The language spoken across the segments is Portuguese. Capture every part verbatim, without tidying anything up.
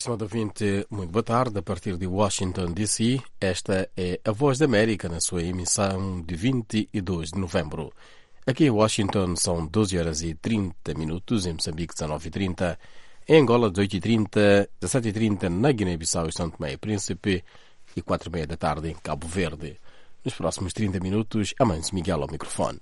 Estimado ouvinte, muito boa tarde. A partir de Washington, D C, esta é a Voz da América na sua emissão de vinte e dois de novembro. Aqui em Washington são doze horas e trinta minutos, em Moçambique dezanove e trinta, em Angola dezoito e trinta, dezessete e trinta na Guiné-Bissau e São Tomé e Príncipe e quatro e meia da tarde em Cabo Verde. Nos próximos trinta minutos, Amâncio Miguel ao microfone.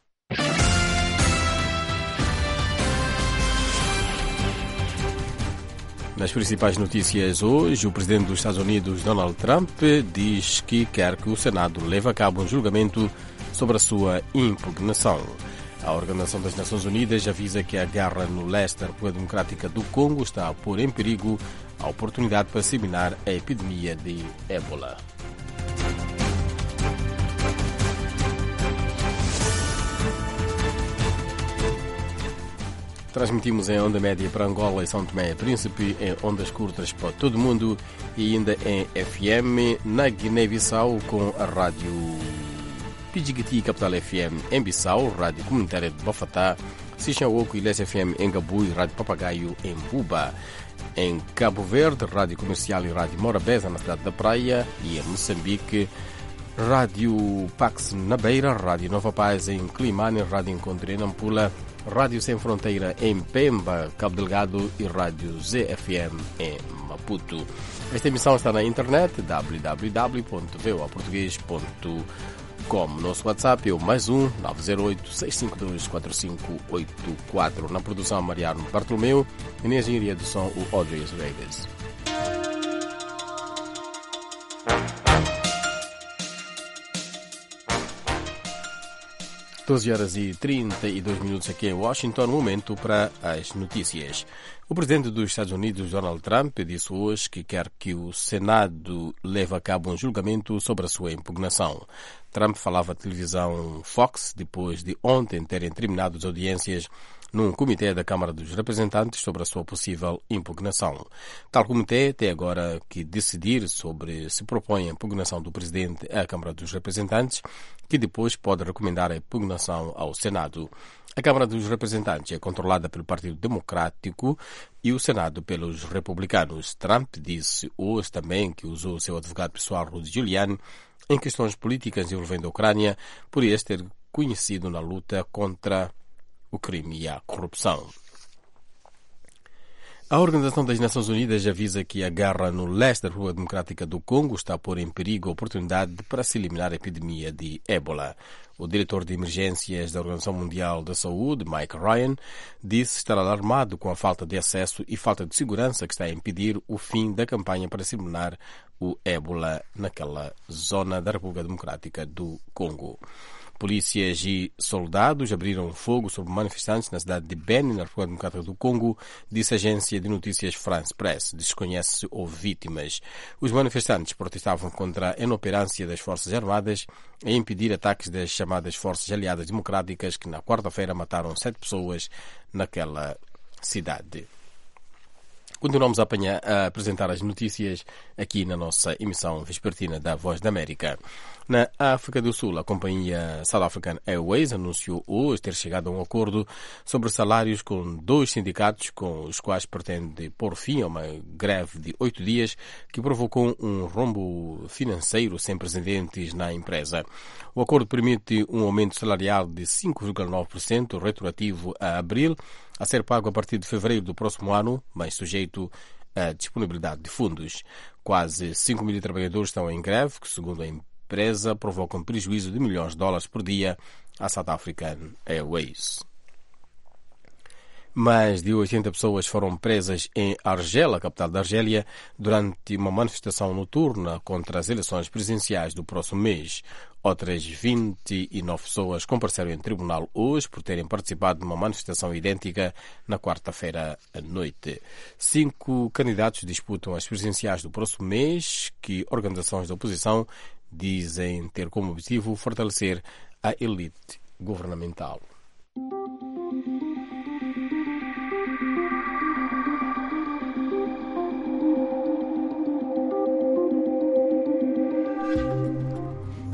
Nas principais notícias hoje, o presidente dos Estados Unidos, Donald Trump, diz que quer que o Senado leve a cabo um julgamento sobre a sua impugnação. A Organização das Nações Unidas avisa que a guerra no leste da República Democrática do Congo está a pôr em perigo a oportunidade para disseminar a epidemia de ébola. Transmitimos em onda média para Angola e São Tomé e Príncipe, em ondas curtas para todo o mundo e ainda em F M na Guiné-Bissau com a rádio Pidjigiti Capital F M em Bissau, rádio comunitária de Bafatá, Sixaoco e Les F M em Gabu e rádio Papagaio em Buba. Em Cabo Verde, rádio comercial e rádio Morabeza na cidade da Praia e em Moçambique, rádio Pax na Beira, rádio Nova Paz em Climane, rádio Encontro em Nampula, Rádio Sem Fronteira em Pemba, Cabo Delgado e Rádio Z F M em Maputo. Esta emissão está na internet w w w ponto voa português ponto com. Nosso WhatsApp é o mais um nove zero oito, seis cinco dois, quatro cinco oito quatro. Na produção, Mariano Bartolomeu e na engenharia do som, o Audrey Vegas. doze horas e trinta e dois minutos aqui em Washington, momento para as notícias. O presidente dos Estados Unidos, Donald Trump, disse hoje que quer que o Senado leve a cabo um julgamento sobre a sua impugnação. Trump falava à televisão Fox depois de ontem terem terminado as audiências num comitê da Câmara dos Representantes sobre a sua possível impugnação. Tal comitê tem agora que decidir sobre se propõe a impugnação do presidente à Câmara dos Representantes, que depois pode recomendar a impugnação ao Senado. A Câmara dos Representantes é controlada pelo Partido Democrático e o Senado pelos republicanos. Trump disse hoje também que usou o seu advogado pessoal, Rudy Giuliani, em questões políticas envolvendo a Ucrânia, por este ter conhecido na luta contra o crime e a corrupção. A Organização das Nações Unidas avisa que a guerra no leste da República Democrática do Congo está a pôr em perigo a oportunidade para se eliminar a epidemia de ébola. O diretor de emergências da Organização Mundial da Saúde, Mike Ryan, disse estar alarmado com a falta de acesso e falta de segurança que está a impedir o fim da campanha para se eliminar o ébola naquela zona da República Democrática do Congo. Polícias e soldados abriram fogo sobre manifestantes na cidade de Beni, na República Democrática do Congo, disse a agência de notícias France Press. Desconhece se houve vítimas. Os manifestantes protestavam contra a inoperância das Forças Armadas em impedir ataques das chamadas Forças Aliadas Democráticas, que na quarta-feira mataram sete pessoas naquela cidade. Continuamos a, apanhar, a apresentar as notícias aqui na nossa emissão vespertina da Voz da América. Na África do Sul, a companhia South African Airways anunciou hoje ter chegado a um acordo sobre salários com dois sindicatos com os quais pretende pôr fim a uma greve de oito dias que provocou um rombo financeiro sem precedentes na empresa. O acordo permite um aumento salarial de cinco vírgula nove por cento retroativo a abril, a ser pago a partir de fevereiro do próximo ano, mas sujeito à disponibilidade de fundos. Quase cinco mil trabalhadores estão em greve, que, segundo a empresa, provocam prejuízo de milhões de dólares por dia à South African Airways. Mais de oitenta pessoas foram presas em Argel, a capital da Argélia, durante uma manifestação noturna contra as eleições presidenciais do próximo mês. Outras vinte e nove pessoas compareceram em tribunal hoje por terem participado de uma manifestação idêntica na quarta-feira à noite. Cinco candidatos disputam as presidenciais do próximo mês, que organizações da oposição dizem ter como objetivo fortalecer a elite governamental.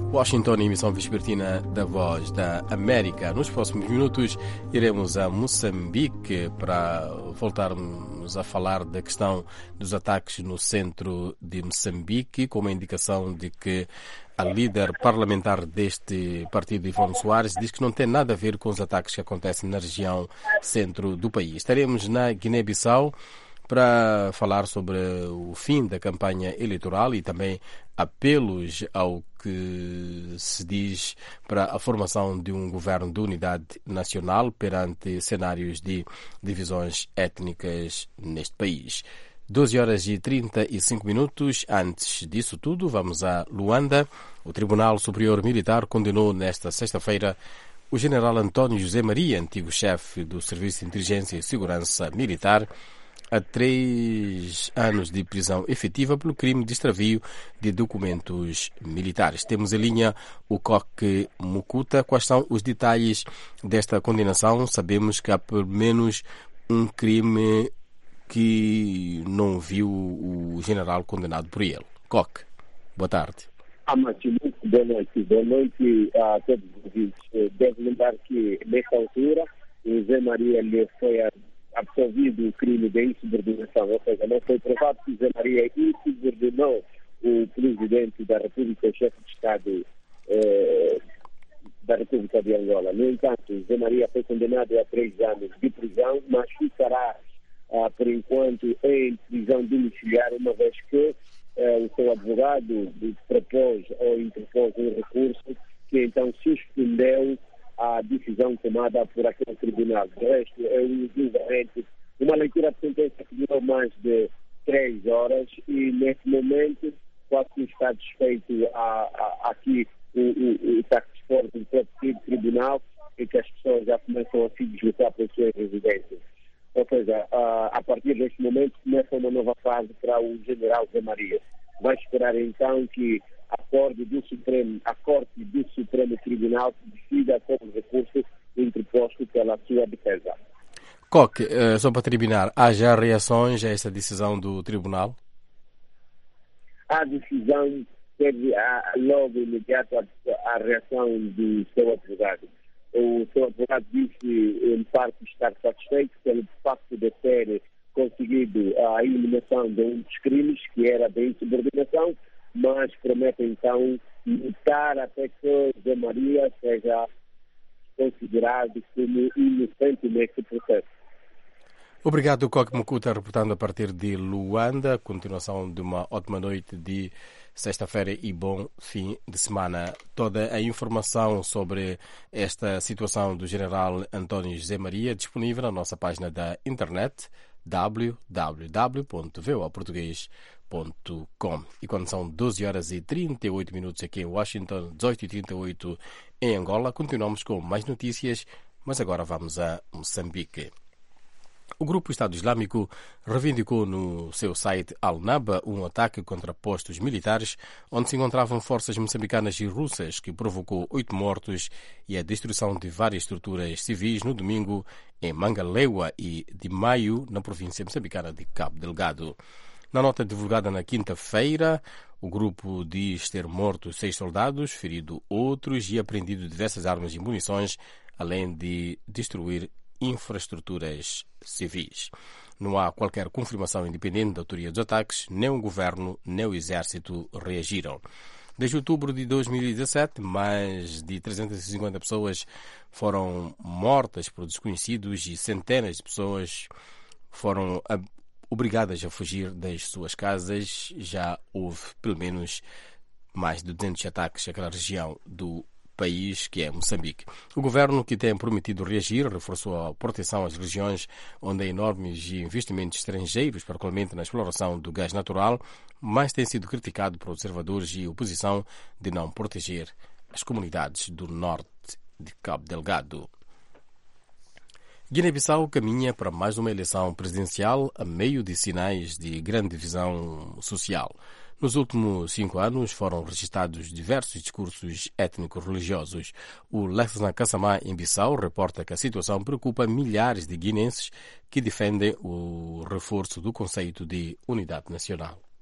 Washington, emissão vespertina da Voz da América. Nos próximos minutos iremos a Moçambique para voltarmos a falar da questão dos ataques no centro de Moçambique, com uma indicação de que a líder parlamentar deste partido, Ivone Soares, diz que não tem nada a ver com os ataques que acontecem na região centro do país. Estaremos na Guiné-Bissau para falar sobre o fim da campanha eleitoral e também apelos ao que se diz para a formação de um governo de unidade nacional perante cenários de divisões étnicas neste país. doze horas e trinta e cinco minutos. Antes disso tudo, vamos a Luanda. O Tribunal Superior Militar condenou nesta sexta-feira o general António José Maria, antigo chefe do Serviço de Inteligência e Segurança Militar, a três anos de prisão efetiva pelo crime de extravio de documentos militares. Temos em linha o Coque Mukuta. Quais são os detalhes desta condenação? Sabemos que há pelo menos um crime que não viu o general condenado por ele. Coque, boa tarde. Ah, Márcio, muito boa noite. Boa noite a todos os ouvintes. Devo lembrar que, nesta altura, o José Maria lhe foi absolvido o crime de insubordinação, ou seja, não foi provado que José Maria insubordinou o presidente da República, o chefe de Estado eh, da República de Angola. No entanto, José Maria foi condenado a três anos de prisão, mas ficará, ah, por enquanto, em prisão domiciliar, uma vez que eh, o seu advogado propôs ou interpôs um recurso que então suspendeu a decisão tomada por aquele tribunal. De resto, é um julgamento, uma leitura de sentença que durou mais de três horas e, nesse momento, quase que está desfeito a, a, aqui o, o, o taxifone do próprio tribunal e que as pessoas já começam a se deslocar para as suas residências. Ou seja, a, a partir deste momento começa uma nova fase para o general José Maria. Vai esperar então que a Corte do Supremo, a Corte do Supremo Tribunal decida sobre o recurso interposto pela sua defesa. Coque, só para terminar, há já reações a esta decisão do Tribunal? A decisão teve a, logo imediato a, a reação do seu advogado. O seu advogado disse, em parte, estar satisfeito pelo facto de ter conseguido a eliminação de um dos crimes, que era da insubordinação, mas promete então lutar até que José Maria seja considerado como inocente neste processo. Obrigado, Coque Mukuta, reportando a partir de Luanda. Continuação de uma ótima noite de sexta-feira e bom fim de semana. Toda a informação sobre esta situação do general António José Maria disponível na nossa página da internet w w w ponto v o a português ponto com. E quando são doze horas e trinta e oito minutos aqui em Washington, dezoito e trinta e oito em Angola, continuamos com mais notícias, mas agora vamos a Moçambique. O grupo Estado Islâmico reivindicou no seu site Al-Naba um ataque contra postos militares onde se encontravam forças moçambicanas e russas que provocou oito mortos e a destruição de várias estruturas civis no domingo em Mangalewa e de Maio, na província moçambicana de Cabo Delgado. Na nota divulgada na quinta-feira, o grupo diz ter morto seis soldados, ferido outros e apreendido diversas armas e munições, além de destruir infraestruturas civis. Não há qualquer confirmação independente da autoria dos ataques, nem o governo nem o exército reagiram. Desde outubro de dois mil e dezassete, mais de trezentas e cinquenta pessoas foram mortas por desconhecidos e centenas de pessoas foram obrigadas a fugir das suas casas. Já houve pelo menos mais de duzentos ataques àquela região do país, que é Moçambique. O governo, que tem prometido reagir, reforçou a proteção às regiões onde há enormes investimentos estrangeiros, particularmente na exploração do gás natural, mas tem sido criticado por observadores e oposição de não proteger as comunidades do norte de Cabo Delgado. Guiné-Bissau caminha para mais uma eleição presidencial a meio de sinais de grande divisão social. Nos últimos cinco anos foram registrados diversos discursos étnico-religiosos. O Lexan Kassamá, em Bissau, reporta que a situação preocupa milhares de guinenses que defendem o reforço do conceito de unidade nacional.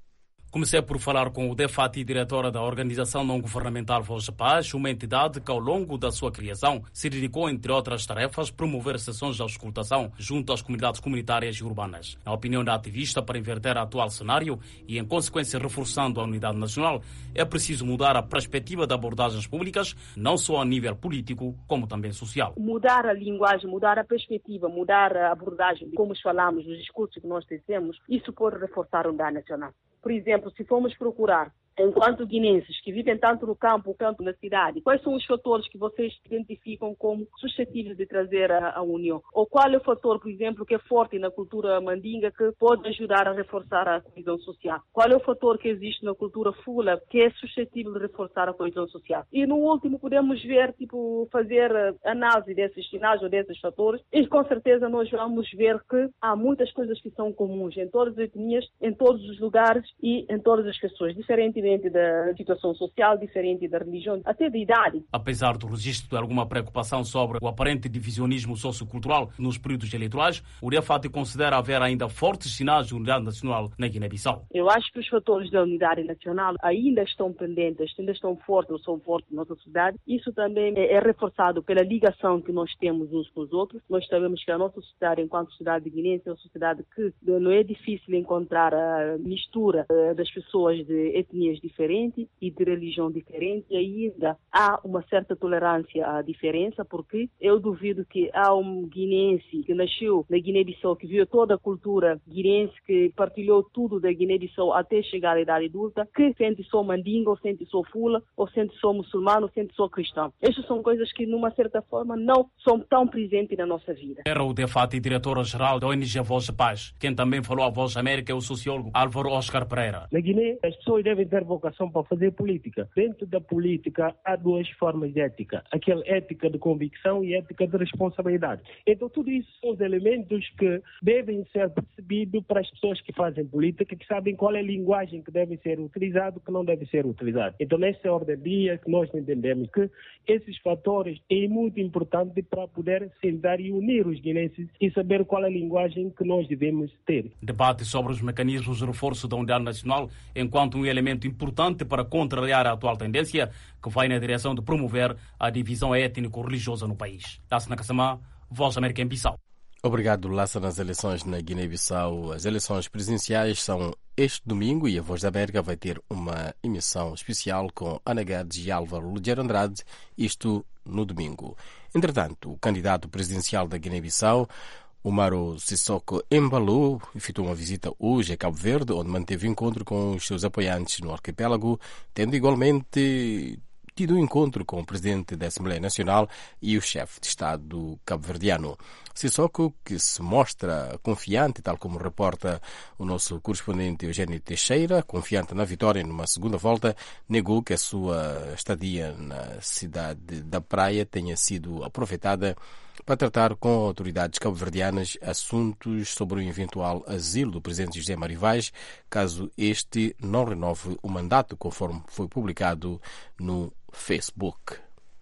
Comecei por falar com o Defati, diretora da organização não-governamental Voz da Paz, uma entidade que ao longo da sua criação se dedicou, entre outras tarefas, promover sessões de auscultação junto às comunidades comunitárias e urbanas. Na opinião da ativista, para inverter o atual cenário e, em consequência, reforçando a unidade nacional, é preciso mudar a perspectiva de abordagens públicas, não só a nível político, como também social. Mudar a linguagem, mudar a perspectiva, mudar a abordagem, como falamos, os discursos que nós dizemos, isso pode reforçar a unidade nacional. Por exemplo, se formos procurar, enquanto guinenses que vivem tanto no campo quanto na cidade, quais são os fatores que vocês identificam como suscetíveis de trazer a, a união? Ou qual é o fator, por exemplo, que é forte na cultura mandinga que pode ajudar a reforçar a coesão social? Qual é o fator que existe na cultura fula que é suscetível de reforçar a coesão social? E no último podemos ver, tipo, fazer análise desses sinais ou desses fatores e com certeza nós vamos ver que há muitas coisas que são comuns em todas as etnias, em todos os lugares e em todas as pessoas, diferentemente da situação social, diferente da religião, até da idade. Apesar do registro de alguma preocupação sobre o aparente divisionismo sociocultural nos períodos eleitorais, o Defati considera haver ainda fortes sinais de unidade nacional na Guiné-Bissau. Eu acho que os fatores da unidade nacional ainda estão pendentes, ainda estão fortes ou são fortes na nossa sociedade. Isso também é, é reforçado pela ligação que nós temos uns com os outros. Nós sabemos que a nossa sociedade, enquanto sociedade guinense, é uma sociedade que não é difícil encontrar a mistura das pessoas de etnias diferentes e de religião diferente, e ainda há uma certa tolerância à diferença, porque eu duvido que há um guinense que nasceu na Guiné-Bissau, que viu toda a cultura guinense, que partilhou tudo da Guiné-Bissau até chegar à idade adulta, que sente só mandinga, ou sente só fula, ou sente só muçulmano, ou sente só cristão. Estas são coisas que, numa certa forma, não são tão presentes na nossa vida. Era o Defati, diretora-geral da O N G Voz da Paz. Quem também falou à Voz da América é o sociólogo Álvaro Oscar Pereira. Na Guiné, as pessoas devem ter vocação para fazer política. Dentro da política há duas formas de ética. Aquela ética de convicção e ética de responsabilidade. Então tudo isso são os elementos que devem ser percebidos para as pessoas que fazem política, que sabem qual é a linguagem que deve ser utilizada e que não deve ser utilizada. Então nessa ordem de dia que nós entendemos que esses fatores é muito importante para poder sentar e unir os guinenses e saber qual é a linguagem que nós devemos ter. Debate sobre os mecanismos de reforço da unidade nacional enquanto um elemento importante para contrariar a atual tendência que vai na direção de promover a divisão étnico-religiosa no país. Lassana Kassamá, Voz da América em Bissau. Obrigado, Lassana. Nas eleições na Guiné-Bissau, as eleições presidenciais são este domingo e a Voz da América vai ter uma emissão especial com Ana Guedes e Álvaro Ligeiro Andrade, isto no domingo. Entretanto, o candidato presidencial da Guiné-Bissau, Umaru Sissoko Embalo, efetuou uma visita hoje a Cabo Verde, onde manteve encontro com os seus apoiantes no arquipélago, tendo igualmente tido um encontro com o presidente da Assembleia Nacional e o chefe de Estado cabo-verdiano. Sissoko, que se mostra confiante, tal como reporta o nosso correspondente Eugênio Teixeira, confiante na vitória numa segunda volta, negou que a sua estadia na cidade da Praia tenha sido aproveitada para tratar com autoridades cabo-verdianas assuntos sobre o eventual asilo do presidente José Mário Vaz, caso este não renove o mandato, conforme foi publicado no Facebook.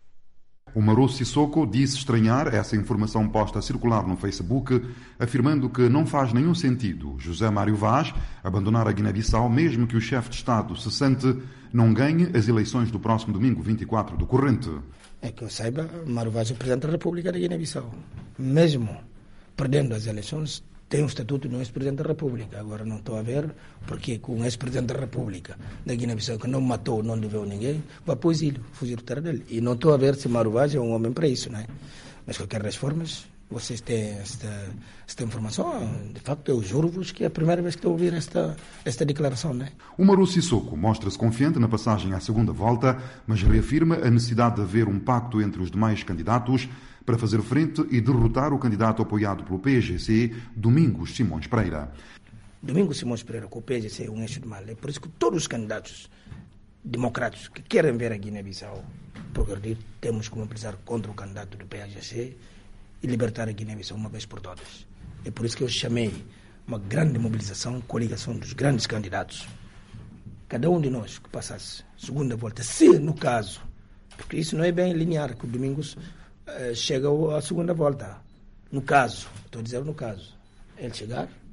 Umaru Sissoko disse estranhar essa informação posta a circular no Facebook, afirmando que não faz nenhum sentido José Mário Vaz abandonar a Guiné-Bissau, mesmo que o chefe de Estado cessante não ganhe as eleições do próximo domingo vinte e quatro do corrente. É que eu saiba, Mário Vaz é o presidente da República da Guiné-Bissau. Mesmo perdendo as eleições, tem um estatuto de um ex-presidente da República. Agora não estou a ver porque com um ex-presidente da República da Guiné-Bissau que não matou, não deveu ninguém, vai para o exílio, fugir do terra dele. E não estou a ver se Mário Vaz é um homem para isso, não é? Mas de qualquer das formas, vocês têm esta, esta informação. De facto, eu juro-vos que é a primeira vez que estou a ouvir esta, esta declaração, não é? Umaru Sissoko mostra-se confiante na passagem à segunda volta, mas reafirma a necessidade de haver um pacto entre os demais candidatos para fazer frente e derrotar o candidato apoiado pelo P G C, Domingos Simões Pereira. Domingos Simões Pereira, com o P G C, é um eixo de mal. É por isso que todos os candidatos democráticos que querem ver a Guiné-Bissau progredir, temos que mobilizar contra o candidato do P G C e libertar a Guiné-Bissau uma vez por todas. É por isso que eu chamei uma grande mobilização, coligação dos grandes candidatos. Cada um de nós que passasse segunda volta, se no caso, porque isso não é bem linear, que o Domingos uh, chega à segunda volta. No caso, estou a dizer no caso, ele chegar,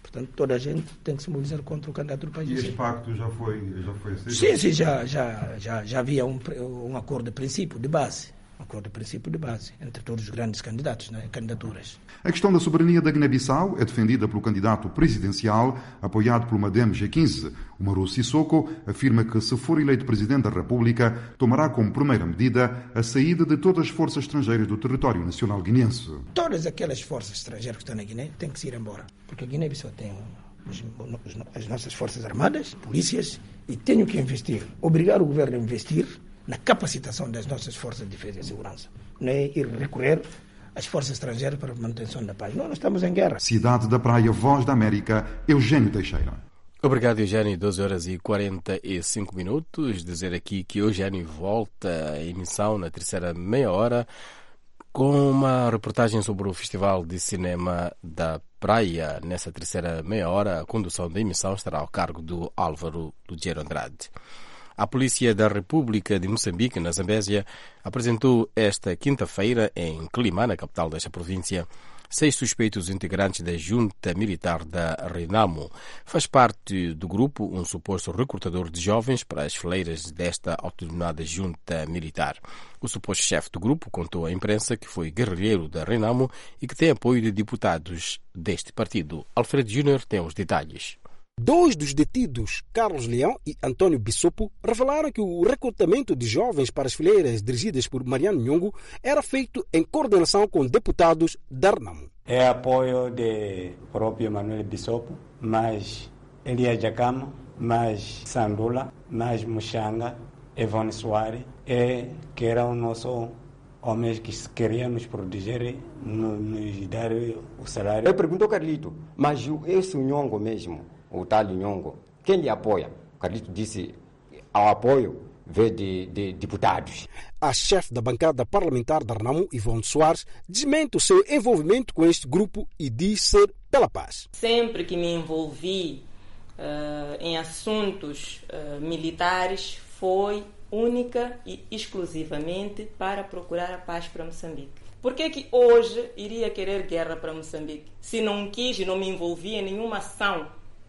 Portanto, toda a gente tem que se mobilizar contra o candidato do país. E este pacto já foi, já foi aceito? Sim, sim, já, já, já, já havia um, um acordo de princípio, de base. Um acordo de princípio de base entre todos os grandes candidatos, né, candidaturas. A questão da soberania da Guiné-Bissau é defendida pelo candidato presidencial, apoiado pelo Madem G quinze. O Umaru Sissoko afirma que, se for eleito presidente da República, tomará como primeira medida a saída de todas as forças estrangeiras do território nacional guineense. Todas aquelas forças estrangeiras que estão na Guiné têm que se ir embora, porque a Guiné-Bissau tem os, as nossas forças armadas, polícias, e tenho que investir, obrigar o governo a investir na capacitação das nossas forças de defesa e segurança. Não é ir recorrer às forças estrangeiras para a manutenção da paz. Não, nós estamos em guerra. Cidade da Praia, Voz da América, Eugênio Teixeira. Obrigado, Eugênio. doze horas e quarenta e cinco minutos. Dizer aqui que Eugênio volta à emissão na terceira meia hora com uma reportagem sobre o Festival de Cinema da Praia. Nessa terceira meia hora, a condução da emissão estará ao cargo do Álvaro Lugero Andrade. A Polícia da República de Moçambique, na Zambésia, apresentou esta quinta-feira, em Quelimane, capital desta província, seis suspeitos integrantes da junta militar da Renamo. Faz parte do grupo um suposto recrutador de jovens para as fileiras desta autodenominada junta militar. O suposto chefe do grupo contou à imprensa que foi guerrilheiro da Renamo e que tem apoio de deputados deste partido. Alfredo Júnior tem os detalhes. Dois dos detidos, Carlos Leão e Antônio Bissopo, revelaram que o recrutamento de jovens para as fileiras dirigidas por Mariano Nhongo era feito em coordenação com deputados da Renamo. É apoio de próprio Manuel Bissopo, mais Elias Jacama, mais Sandula, mais Muxanga, Evone Soares, e que eram nossos homens que queriam nos proteger, nos dar o salário. Eu pergunto ao Carlito, mas esse Nhongo mesmo, o tal Nhongo, quem lhe apoia? O Carlito disse, ao apoio veio de, de deputados. A chefe da bancada parlamentar da Renamo, Ivone Soares, desmente o seu envolvimento com este grupo e diz ser pela paz. Sempre que me envolvi uh, em assuntos uh, militares foi única e exclusivamente para procurar a paz para Moçambique. Por que que hoje iria querer guerra para Moçambique? Se não quis e não me envolvi em nenhuma ação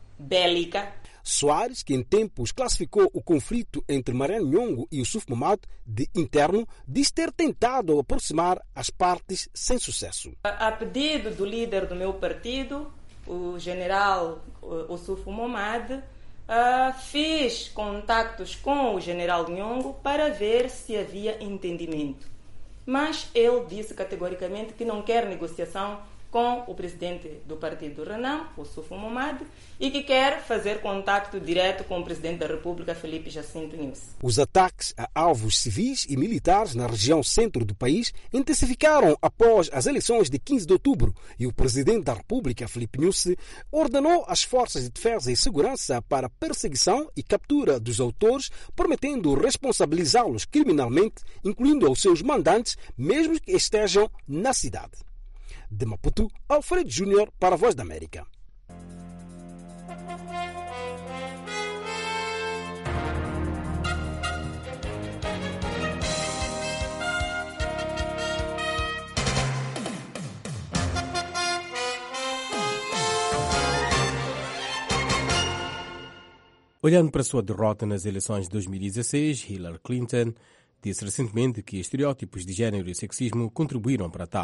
bélica. Soares, que em tempos classificou o conflito entre Mariano Nhongo e Yusuf Mahamat de interno, diz ter tentado aproximar as partes sem sucesso. A, a pedido do líder do meu partido, o general Yusuf Mahamat, uh, fiz contactos com o general Nhongo para ver se havia entendimento. Mas ele disse categoricamente que não quer negociação com o presidente do partido Renamo, o Yusuf Mahamat, e que quer fazer contacto direto com o presidente da República, Filipe Jacinto Nyusi. Os ataques a alvos civis e militares na região centro do país intensificaram após as eleições de quinze de outubro e o presidente da República, Filipe Nyusi, ordenou às forças de defesa e segurança para perseguição e captura dos autores, prometendo responsabilizá-los criminalmente, incluindo aos seus mandantes, mesmo que estejam na cidade. De Maputo, Alfredo Júnior para a Voz da América. Olhando para a sua derrota nas eleições de dois mil e dezesseis, Hillary Clinton disse recentemente que estereótipos de género e sexismo contribuíram para tal.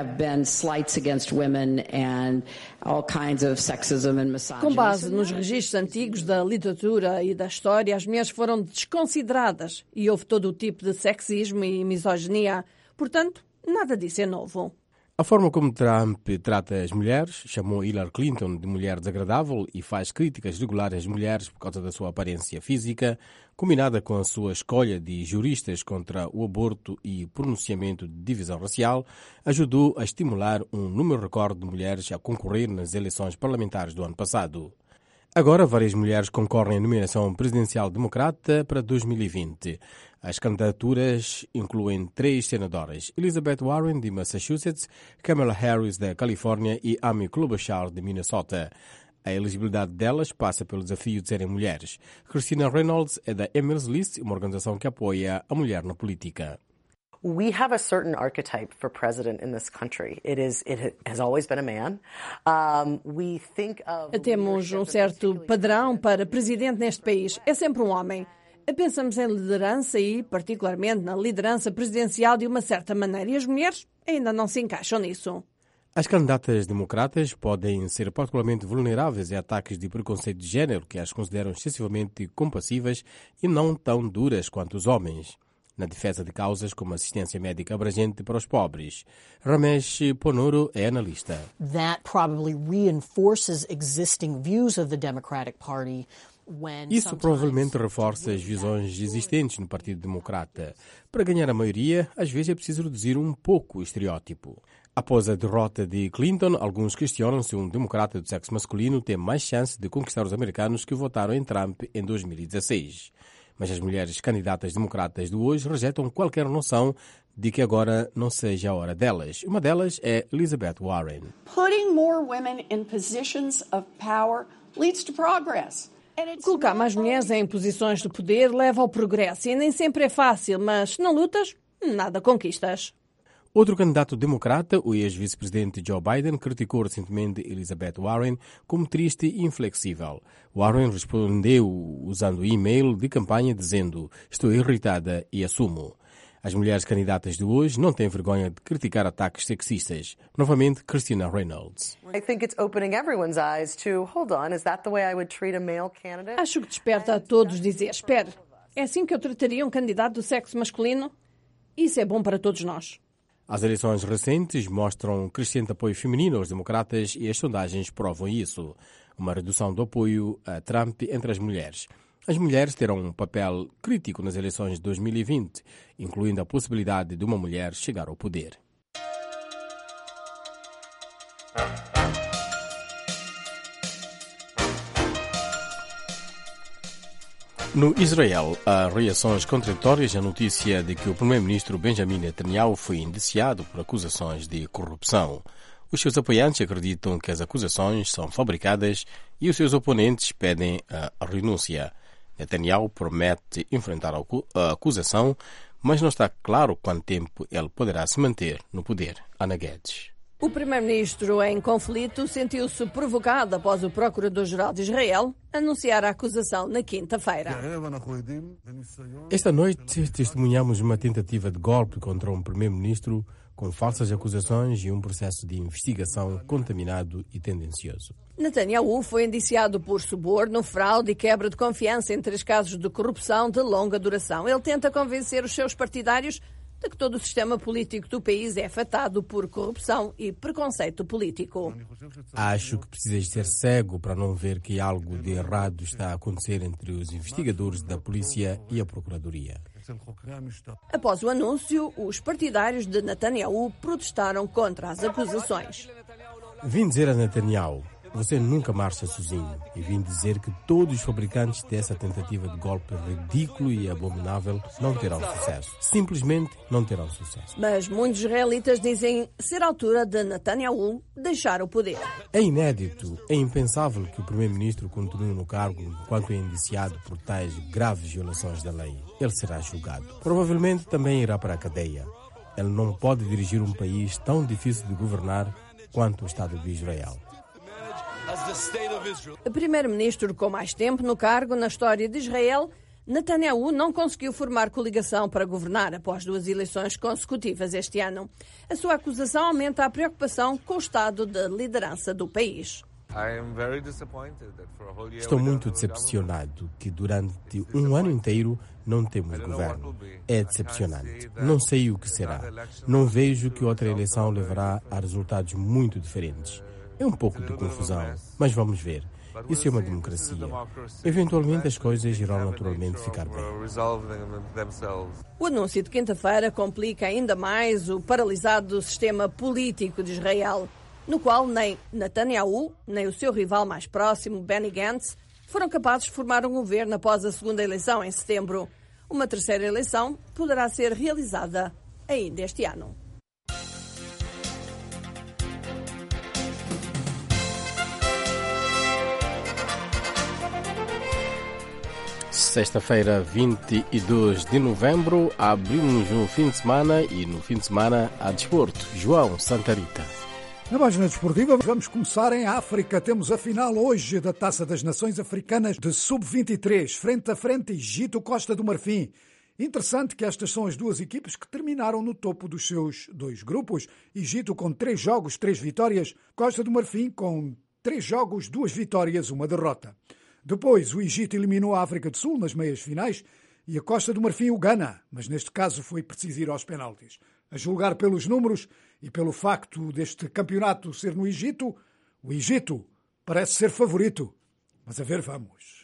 Com base nos registros antigos da literatura e da história, as mulheres foram desconsideradas e houve todo o tipo de sexismo e misoginia. Portanto, nada disso é novo. A forma como Trump trata as mulheres, chamou Hillary Clinton de mulher desagradável e faz críticas regulares às mulheres por causa da sua aparência física, combinada com a sua escolha de juristas contra o aborto e pronunciamento de divisão racial, ajudou a estimular um número recorde de mulheres a concorrer nas eleições parlamentares do ano passado. Agora, várias mulheres concorrem à nomeação presidencial democrata para dois mil e vinte. As candidaturas incluem três senadoras: Elizabeth Warren, de Massachusetts, Kamala Harris, da Califórnia e Amy Klobuchar, de Minnesota. A elegibilidade delas passa pelo desafio de serem mulheres. Christina Reynolds é da Emirates List, uma organização que apoia a mulher na política. We have a certain archetype for president in this country. It is it has always been a man. Um, we think of Temos um certo padrão para presidente neste país. É sempre um homem. Pensamos em liderança e, particularmente, na liderança presidencial de uma certa maneira. E as mulheres ainda não se encaixam nisso. As candidatas democratas podem ser particularmente vulneráveis a ataques de preconceito de género que as consideram excessivamente compassivas e não tão duras quanto os homens, na defesa de causas como assistência médica abrangente para os pobres. Ramesh Ponoro é analista. That probably reinforces existing views of the Democratic Party. Isso provavelmente reforça as visões existentes no Partido Democrata. Para ganhar a maioria, às vezes é preciso reduzir um pouco o estereótipo. Após a derrota de Clinton, alguns questionam se um democrata do sexo masculino tem mais chance de conquistar os americanos que votaram em Trump em dois mil e dezesseis. Mas as mulheres candidatas democratas de hoje rejeitam qualquer noção de que agora não seja a hora delas. Uma delas é Elizabeth Warren. Putting more women in positions of power leads to progress. Colocar mais mulheres em posições de poder leva ao progresso e nem sempre é fácil, mas se não lutas, nada conquistas. Outro candidato democrata, o ex-vice-presidente Joe Biden, criticou recentemente Elizabeth Warren como triste e inflexível. Warren respondeu usando e-mail de campanha dizendo: "Estou irritada e assumo." As mulheres candidatas de hoje não têm vergonha de criticar ataques sexistas. Novamente, Christina Reynolds. Acho que desperta a todos dizer: espera, é assim que eu trataria um candidato do sexo masculino? Isso é bom para todos nós. As eleições recentes mostram crescente apoio feminino aos democratas e as sondagens provam isso. Uma redução do apoio a Trump entre as mulheres. As mulheres terão um papel crítico nas eleições de dois mil e vinte, incluindo a possibilidade de uma mulher chegar ao poder. No Israel, há reações contraditórias à notícia de que o primeiro-ministro Benjamin Netanyahu foi indiciado por acusações de corrupção. Os seus apoiantes acreditam que as acusações são fabricadas e os seus oponentes pedem a renúncia. Netanyahu promete enfrentar a acusação, mas não está claro quanto tempo ele poderá se manter no poder. Ana Guedes. O primeiro-ministro em conflito sentiu-se provocado após o procurador-geral de Israel anunciar a acusação na quinta-feira. Esta noite testemunhamos uma tentativa de golpe contra um primeiro-ministro com falsas acusações e um processo de investigação contaminado e tendencioso. Netanyahu foi indiciado por suborno, fraude e quebra de confiança em três casos de corrupção de longa duração. Ele tenta convencer os seus partidários de que todo o sistema político do país é afetado por corrupção e preconceito político. Acho que precisas ser cego para não ver que algo de errado está a acontecer entre os investigadores da polícia e a procuradoria. Após o anúncio, os partidários de Netanyahu protestaram contra as acusações. Vim dizer a Netanyahu: você nunca marcha sozinho. E vim dizer que todos os fabricantes dessa tentativa de golpe ridículo e abominável não terão sucesso. Simplesmente não terão sucesso. Mas muitos israelitas dizem ser a altura de Netanyahu deixar o poder. É inédito, é impensável que o primeiro-ministro continue no cargo enquanto é indiciado por tais graves violações da lei. Ele será julgado. Provavelmente também irá para a cadeia. Ele não pode dirigir um país tão difícil de governar quanto o Estado de Israel. O primeiro-ministro com mais tempo no cargo na história de Israel, Netanyahu não conseguiu formar coligação para governar após duas eleições consecutivas este ano. A sua acusação aumenta a preocupação com o estado de liderança do país. Estou muito decepcionado que durante um ano inteiro não temos governo. É decepcionante. Não sei o que será. Não vejo que outra eleição levará a resultados muito diferentes. É um pouco de confusão, mas vamos ver. Isso é uma democracia. Eventualmente as coisas irão naturalmente ficar bem. O anúncio de quinta-feira complica ainda mais o paralisado sistema político de Israel, no qual nem Netanyahu, nem o seu rival mais próximo, Benny Gantz, foram capazes de formar um governo após a segunda eleição em setembro. Uma terceira eleição poderá ser realizada ainda este ano. Sexta-feira, vinte e dois de novembro, abrimos um fim de semana e no fim de semana há desporto. João Santa Rita. Na página desportiva, vamos começar em África. Temos a final hoje da Taça das Nações Africanas de sub vinte e três, frente a frente Egito, Costa do Marfim. Interessante que estas são as duas equipes que terminaram no topo dos seus dois grupos. Egito com três jogos, três vitórias. Costa do Marfim com três jogos, duas vitórias, uma derrota. Depois, o Egito eliminou a África do Sul nas meias finais e a Costa do Marfim o Ghana, mas neste caso foi preciso ir aos penaltis. A julgar pelos números e pelo facto deste campeonato ser no Egito, o Egito parece ser favorito. Mas a ver, vamos.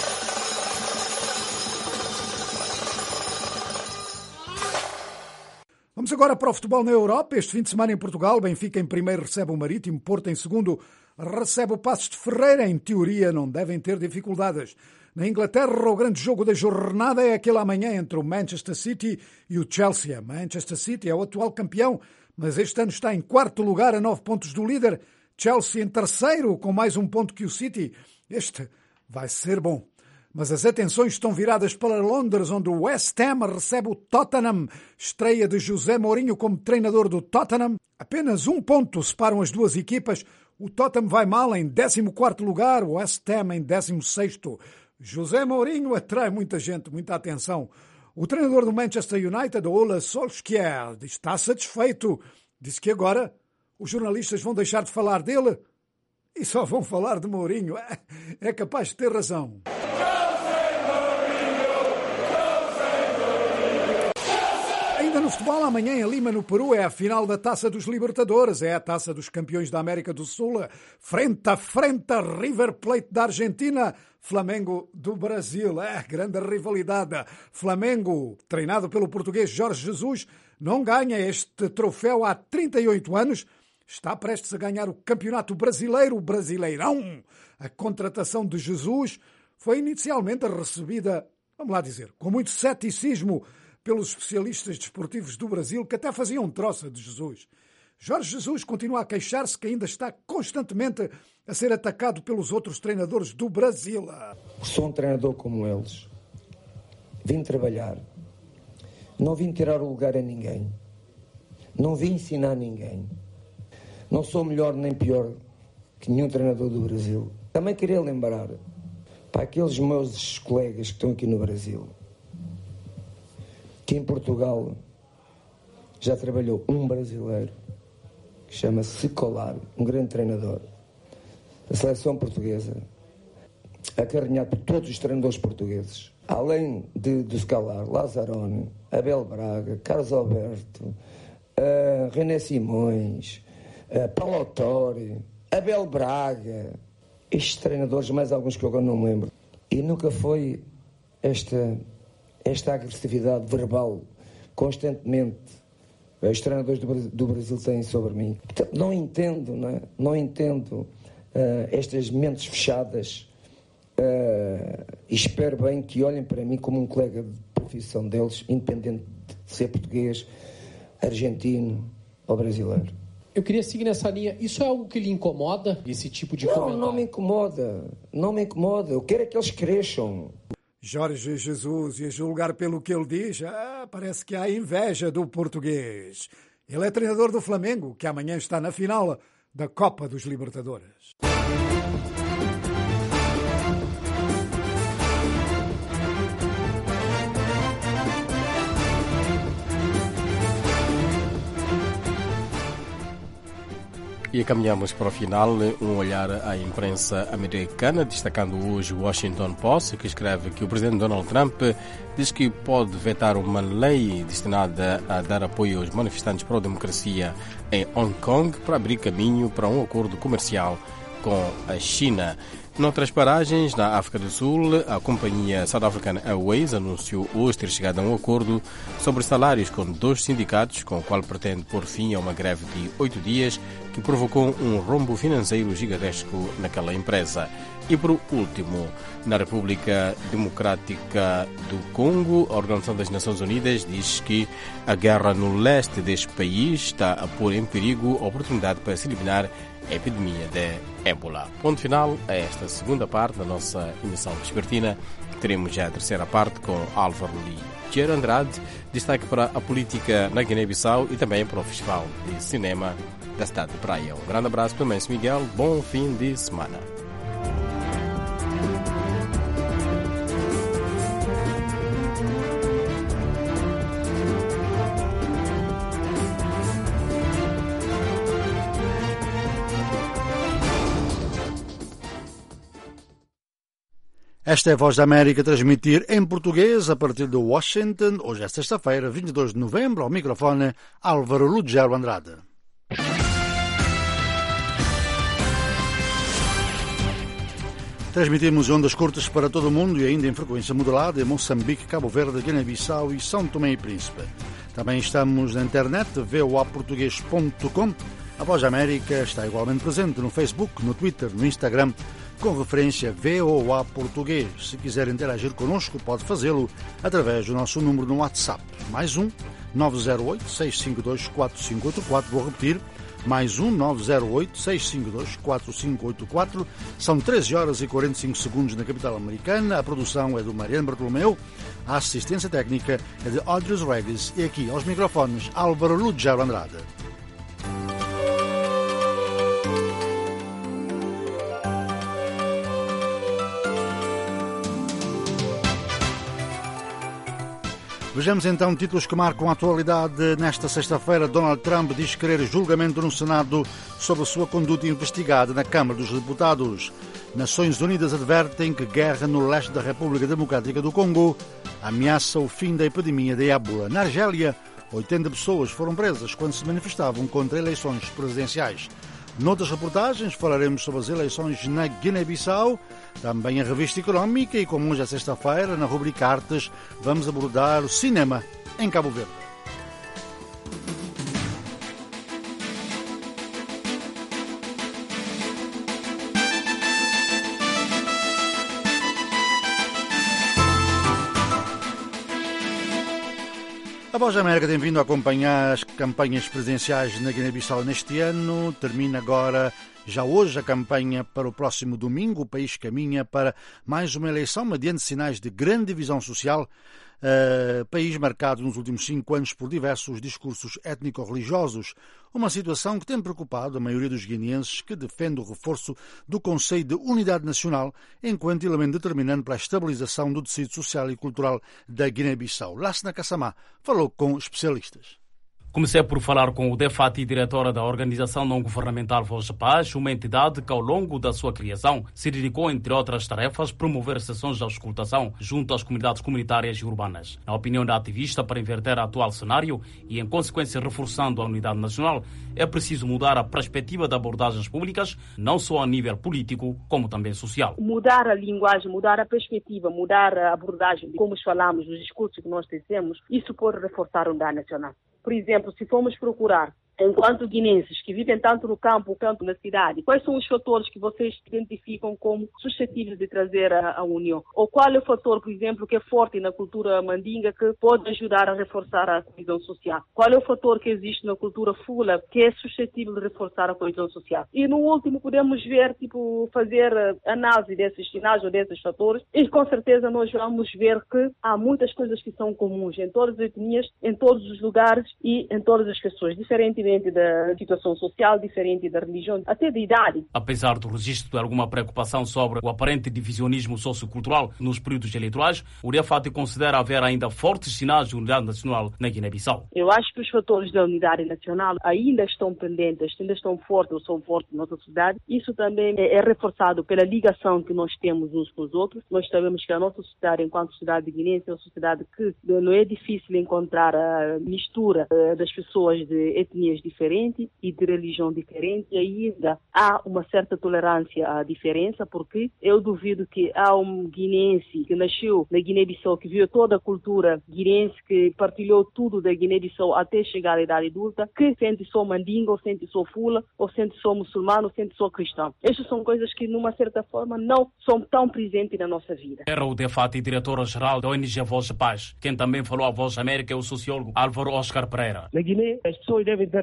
Vamos agora para o futebol na Europa. Este fim de semana em Portugal, Benfica em primeiro recebe o Marítimo, Porto em segundo recebe o Passos de Ferreira. Em teoria não devem ter dificuldades. Na Inglaterra, o grande jogo da jornada é aquele amanhã entre o Manchester City e o Chelsea. Manchester City é o atual campeão, mas este ano está em quarto lugar a nove pontos do líder. Chelsea em terceiro, com mais um ponto que o City. Este vai ser bom. Mas as atenções estão viradas para Londres, onde o West Ham recebe o Tottenham. Estreia de José Mourinho como treinador do Tottenham. Apenas um ponto separam as duas equipas. O Tottenham vai mal em décimo quarto lugar, o West Ham em décimo sexto. José Mourinho atrai muita gente, muita atenção. O treinador do Manchester United, Ole Solskjaer, está satisfeito. Disse que agora os jornalistas vão deixar de falar dele e só vão falar de Mourinho. É capaz de ter razão. Ainda no futebol, amanhã em Lima, no Peru, é a final da Taça dos Libertadores. É a Taça dos Campeões da América do Sul. Frente a frente a River Plate da Argentina, Flamengo do Brasil. É, grande rivalidade. Flamengo, treinado pelo português Jorge Jesus, não ganha este troféu há trinta e oito anos. Está prestes a ganhar o Campeonato Brasileiro, o Brasileirão. A contratação de Jesus foi inicialmente recebida, vamos lá dizer, com muito ceticismo pelos especialistas desportivos do Brasil, que até faziam troça de Jesus. Jorge Jesus continua a queixar-se que ainda está constantemente a ser atacado pelos outros treinadores do Brasil. Sou um treinador como eles. Vim trabalhar. Não vim tirar o lugar a ninguém. Não vim ensinar ninguém. Não sou melhor nem pior que nenhum treinador do Brasil. Também queria lembrar para aqueles meus colegas que estão aqui no Brasil que em Portugal já trabalhou um brasileiro que chama-se Scolari, um grande treinador da seleção portuguesa, acarinhado por todos os treinadores portugueses, além de, de Scolari, Lazzaroni, Abel Braga, Carlos Alberto, uh, René Simões, uh, Paulo Autori, Abel Braga, estes treinadores, mais alguns que eu agora não me lembro, e nunca foi esta esta agressividade verbal constantemente os treinadores do Brasil, do Brasil têm sobre mim. Portanto, não entendo, não, é? não entendo uh, estas mentes fechadas uh, e espero bem que olhem para mim como um colega de profissão deles, independente de ser português, argentino ou brasileiro. Eu queria seguir nessa linha. Isso é algo que lhe incomoda, esse tipo de não, comentário? Não, não me incomoda. Não me incomoda. Eu quero é que eles cresçam. Jorge Jesus, e a julgar pelo que ele diz, ah, parece que há inveja do português. Ele é treinador do Flamengo, que amanhã está na final da Copa dos Libertadores. E caminhamos para o final, um olhar à imprensa americana, destacando hoje o Washington Post, que escreve que o presidente Donald Trump diz que pode vetar uma lei destinada a dar apoio aos manifestantes pró-democracia em Hong Kong para abrir caminho para um acordo comercial com a China. Noutras paragens, na África do Sul, a companhia South African Airways anunciou hoje ter chegado a um acordo sobre salários com dois sindicatos, com o qual pretende pôr fim a uma greve de oito dias que provocou um rombo financeiro gigantesco naquela empresa. E por último, na República Democrática do Congo, a Organização das Nações Unidas diz que a guerra no leste deste país está a pôr em perigo a oportunidade para se eliminar epidemia de ébola. Ponto final a esta segunda parte da nossa emissão vespertina. Teremos já a terceira parte com Álvaro Ligeiro Andrade, destaque para a política na Guiné-Bissau e também para o Festival de Cinema da cidade de Praia. Um grande abraço para o Menso Miguel, bom fim de semana. Esta é a Voz da América, transmitir em português a partir de Washington. Hoje é sexta-feira, vinte e dois de novembro, ao microfone Álvaro Ligeiro Andrade. Transmitimos ondas curtas para todo o mundo e ainda em frequência modulada em Moçambique, Cabo Verde, Guiné-Bissau e São Tomé e Príncipe. Também estamos na internet, v o a português ponto com. A Voz da América está igualmente presente no Facebook, no Twitter, no Instagram, com referência V O A Português. Se quiser interagir connosco, pode fazê-lo através do nosso número no WhatsApp. Mais um, nove zero oito, seis cinco dois, quatro cinco oito quatro. Vou repetir, mais um, nove zero oito, seis cinco dois, quatro cinco oito quatro. São treze horas e quarenta e cinco segundos na capital americana. A produção é do Mariano Bartolomeu. A assistência técnica é de Audrey Regis. E aqui, aos microfones, Álvaro Ligeiro Andrade. Vejamos então títulos que marcam a atualidade. Nesta sexta-feira, Donald Trump diz querer julgamento no Senado sobre a sua conduta investigada na Câmara dos Deputados. Nações Unidas advertem que guerra no leste da República Democrática do Congo ameaça o fim da epidemia de ébola. Na Argélia, oitenta pessoas foram presas quando se manifestavam contra eleições presidenciais. Noutras reportagens falaremos sobre as eleições na Guiné-Bissau, também a revista económica e, como hoje é sexta-feira, na rubrica Artes, vamos abordar o cinema em Cabo Verde. A Voz da América tem vindo a acompanhar as campanhas presidenciais na Guiné-Bissau neste ano. Termina agora, já hoje, a campanha para o próximo domingo. O país caminha para mais uma eleição mediante sinais de grande divisão social. Uh, país marcado nos últimos cinco anos por diversos discursos étnico-religiosos. Uma situação que tem preocupado a maioria dos guineenses, que defende o reforço do conceito de unidade nacional enquanto elemento determinante para a estabilização do tecido social e cultural da Guiné-Bissau. Lassana Kassamá falou com especialistas. Comecei por falar com o Defati, diretora da organização não-governamental Voz da Paz, uma entidade que ao longo da sua criação se dedicou, entre outras tarefas, promover sessões de auscultação junto às comunidades comunitárias e urbanas. Na opinião da ativista, para inverter o atual cenário e, em consequência, reforçando a unidade nacional, é preciso mudar a perspectiva de abordagens públicas, não só a nível político, como também social. Mudar a linguagem, mudar a perspectiva, mudar a abordagem, como falamos, os discursos que nós tecemos, isso pode reforçar a unidade nacional. Por exemplo, se formos procurar, enquanto guinenses que vivem tanto no campo quanto na cidade, quais são os fatores que vocês identificam como suscetíveis de trazer a, a união? Ou qual é o fator, por exemplo, que é forte na cultura mandinga que pode ajudar a reforçar a coesão social? Qual é o fator que existe na cultura fula que é suscetível de reforçar a coesão social? E no último podemos ver, tipo, fazer análise desses sinais ou desses fatores e com certeza nós vamos ver que há muitas coisas que são comuns em todas as etnias, em todos os lugares e em todas as pessoas, diferentemente da situação social, diferente da religião, até da idade. Apesar do registro de alguma preocupação sobre o aparente divisionismo sociocultural nos períodos eleitorais, o Defati considera haver ainda fortes sinais de unidade nacional na Guiné-Bissau. Eu acho que os fatores da unidade nacional ainda estão pendentes, ainda estão fortes ou são fortes na nossa sociedade. Isso também é reforçado pela ligação que nós temos uns com os outros. Nós sabemos que a nossa sociedade, enquanto sociedade guinense, é uma sociedade que não é difícil encontrar a mistura das pessoas de etnias diferentes e de religião diferente, e ainda há uma certa tolerância à diferença, porque eu duvido que há um guinense que nasceu na Guiné-Bissau, que viu toda a cultura guinense, que partilhou tudo da Guiné-Bissau até chegar à idade adulta, que sente só mandinga, ou sente só fula, ou sente só muçulmano, ou sente só cristão. Estas são coisas que, numa certa forma, não são tão presentes na nossa vida. Era o Defati, diretora-geral da O N G Voz da Paz. Quem também falou à Voz da América é o sociólogo Álvaro Oscar Pereira. Na Guiné, as pessoas devem ter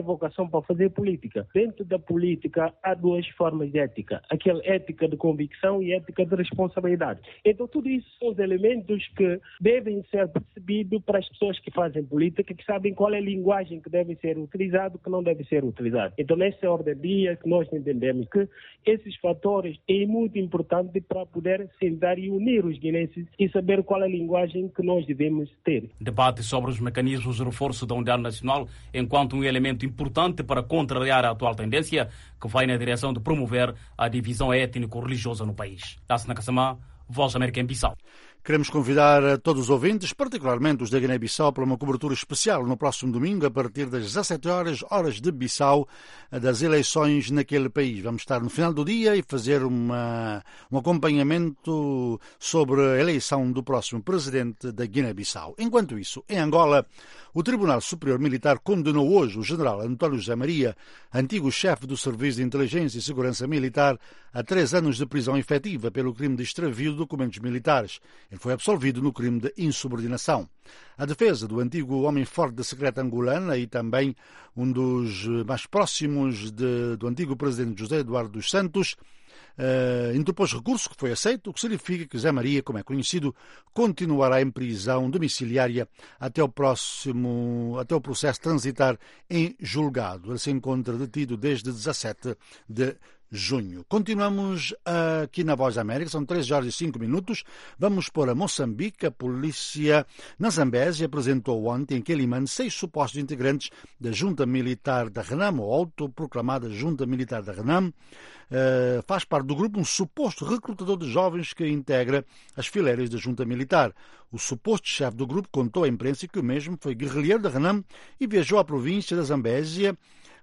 vocação para fazer política. Dentro da política há duas formas de ética. Aquela ética de convicção e ética de responsabilidade. Então tudo isso são os elementos que devem ser percebidos para as pessoas que fazem política, que sabem qual é a linguagem que deve ser utilizada e que não deve ser utilizada. Então nessa ordem de dia que nós entendemos que esses fatores é muito importante para poder sentar e unir os guineenses e saber qual é a linguagem que nós devemos ter. Debate sobre os mecanismos de reforço da unidade nacional enquanto um elemento importante para contrariar a atual tendência que vai na direção de promover a divisão étnico-religiosa no país. Tassina Kassamá, Voz América em Bissau. Queremos convidar a todos os ouvintes, particularmente os da Guiné-Bissau, para uma cobertura especial no próximo domingo, a partir das dezassete horas, horas de Bissau, das eleições naquele país. Vamos estar no final do dia e fazer uma, um acompanhamento sobre a eleição do próximo presidente da Guiné-Bissau. Enquanto isso, em Angola, o Tribunal Superior Militar condenou hoje o general António José Maria, antigo chefe do Serviço de Inteligência e Segurança Militar, a três anos de prisão efetiva pelo crime de extravio de documentos militares. Ele foi absolvido no crime de insubordinação. A defesa do antigo homem forte da secreta angolana e também um dos mais próximos de, do antigo presidente José Eduardo dos Santos uh, interpôs recurso que foi aceito, o que significa que Zé Maria, como é conhecido, continuará em prisão domiciliária até o próximo, até o processo transitar em julgado. Ele se encontra detido desde dezassete de junho. Continuamos aqui na Voz da América, são treze horas e cinco minutos. Vamos para Moçambique. A polícia na Zambésia apresentou ontem em Quelimane seis supostos integrantes da Junta Militar da Renam, ou autoproclamada Junta Militar da Renam. Uh, faz parte do grupo um suposto recrutador de jovens que integra as fileiras da Junta Militar. O suposto chefe do grupo contou à imprensa que o mesmo foi guerrilheiro da Renam e viajou à província da Zambésia,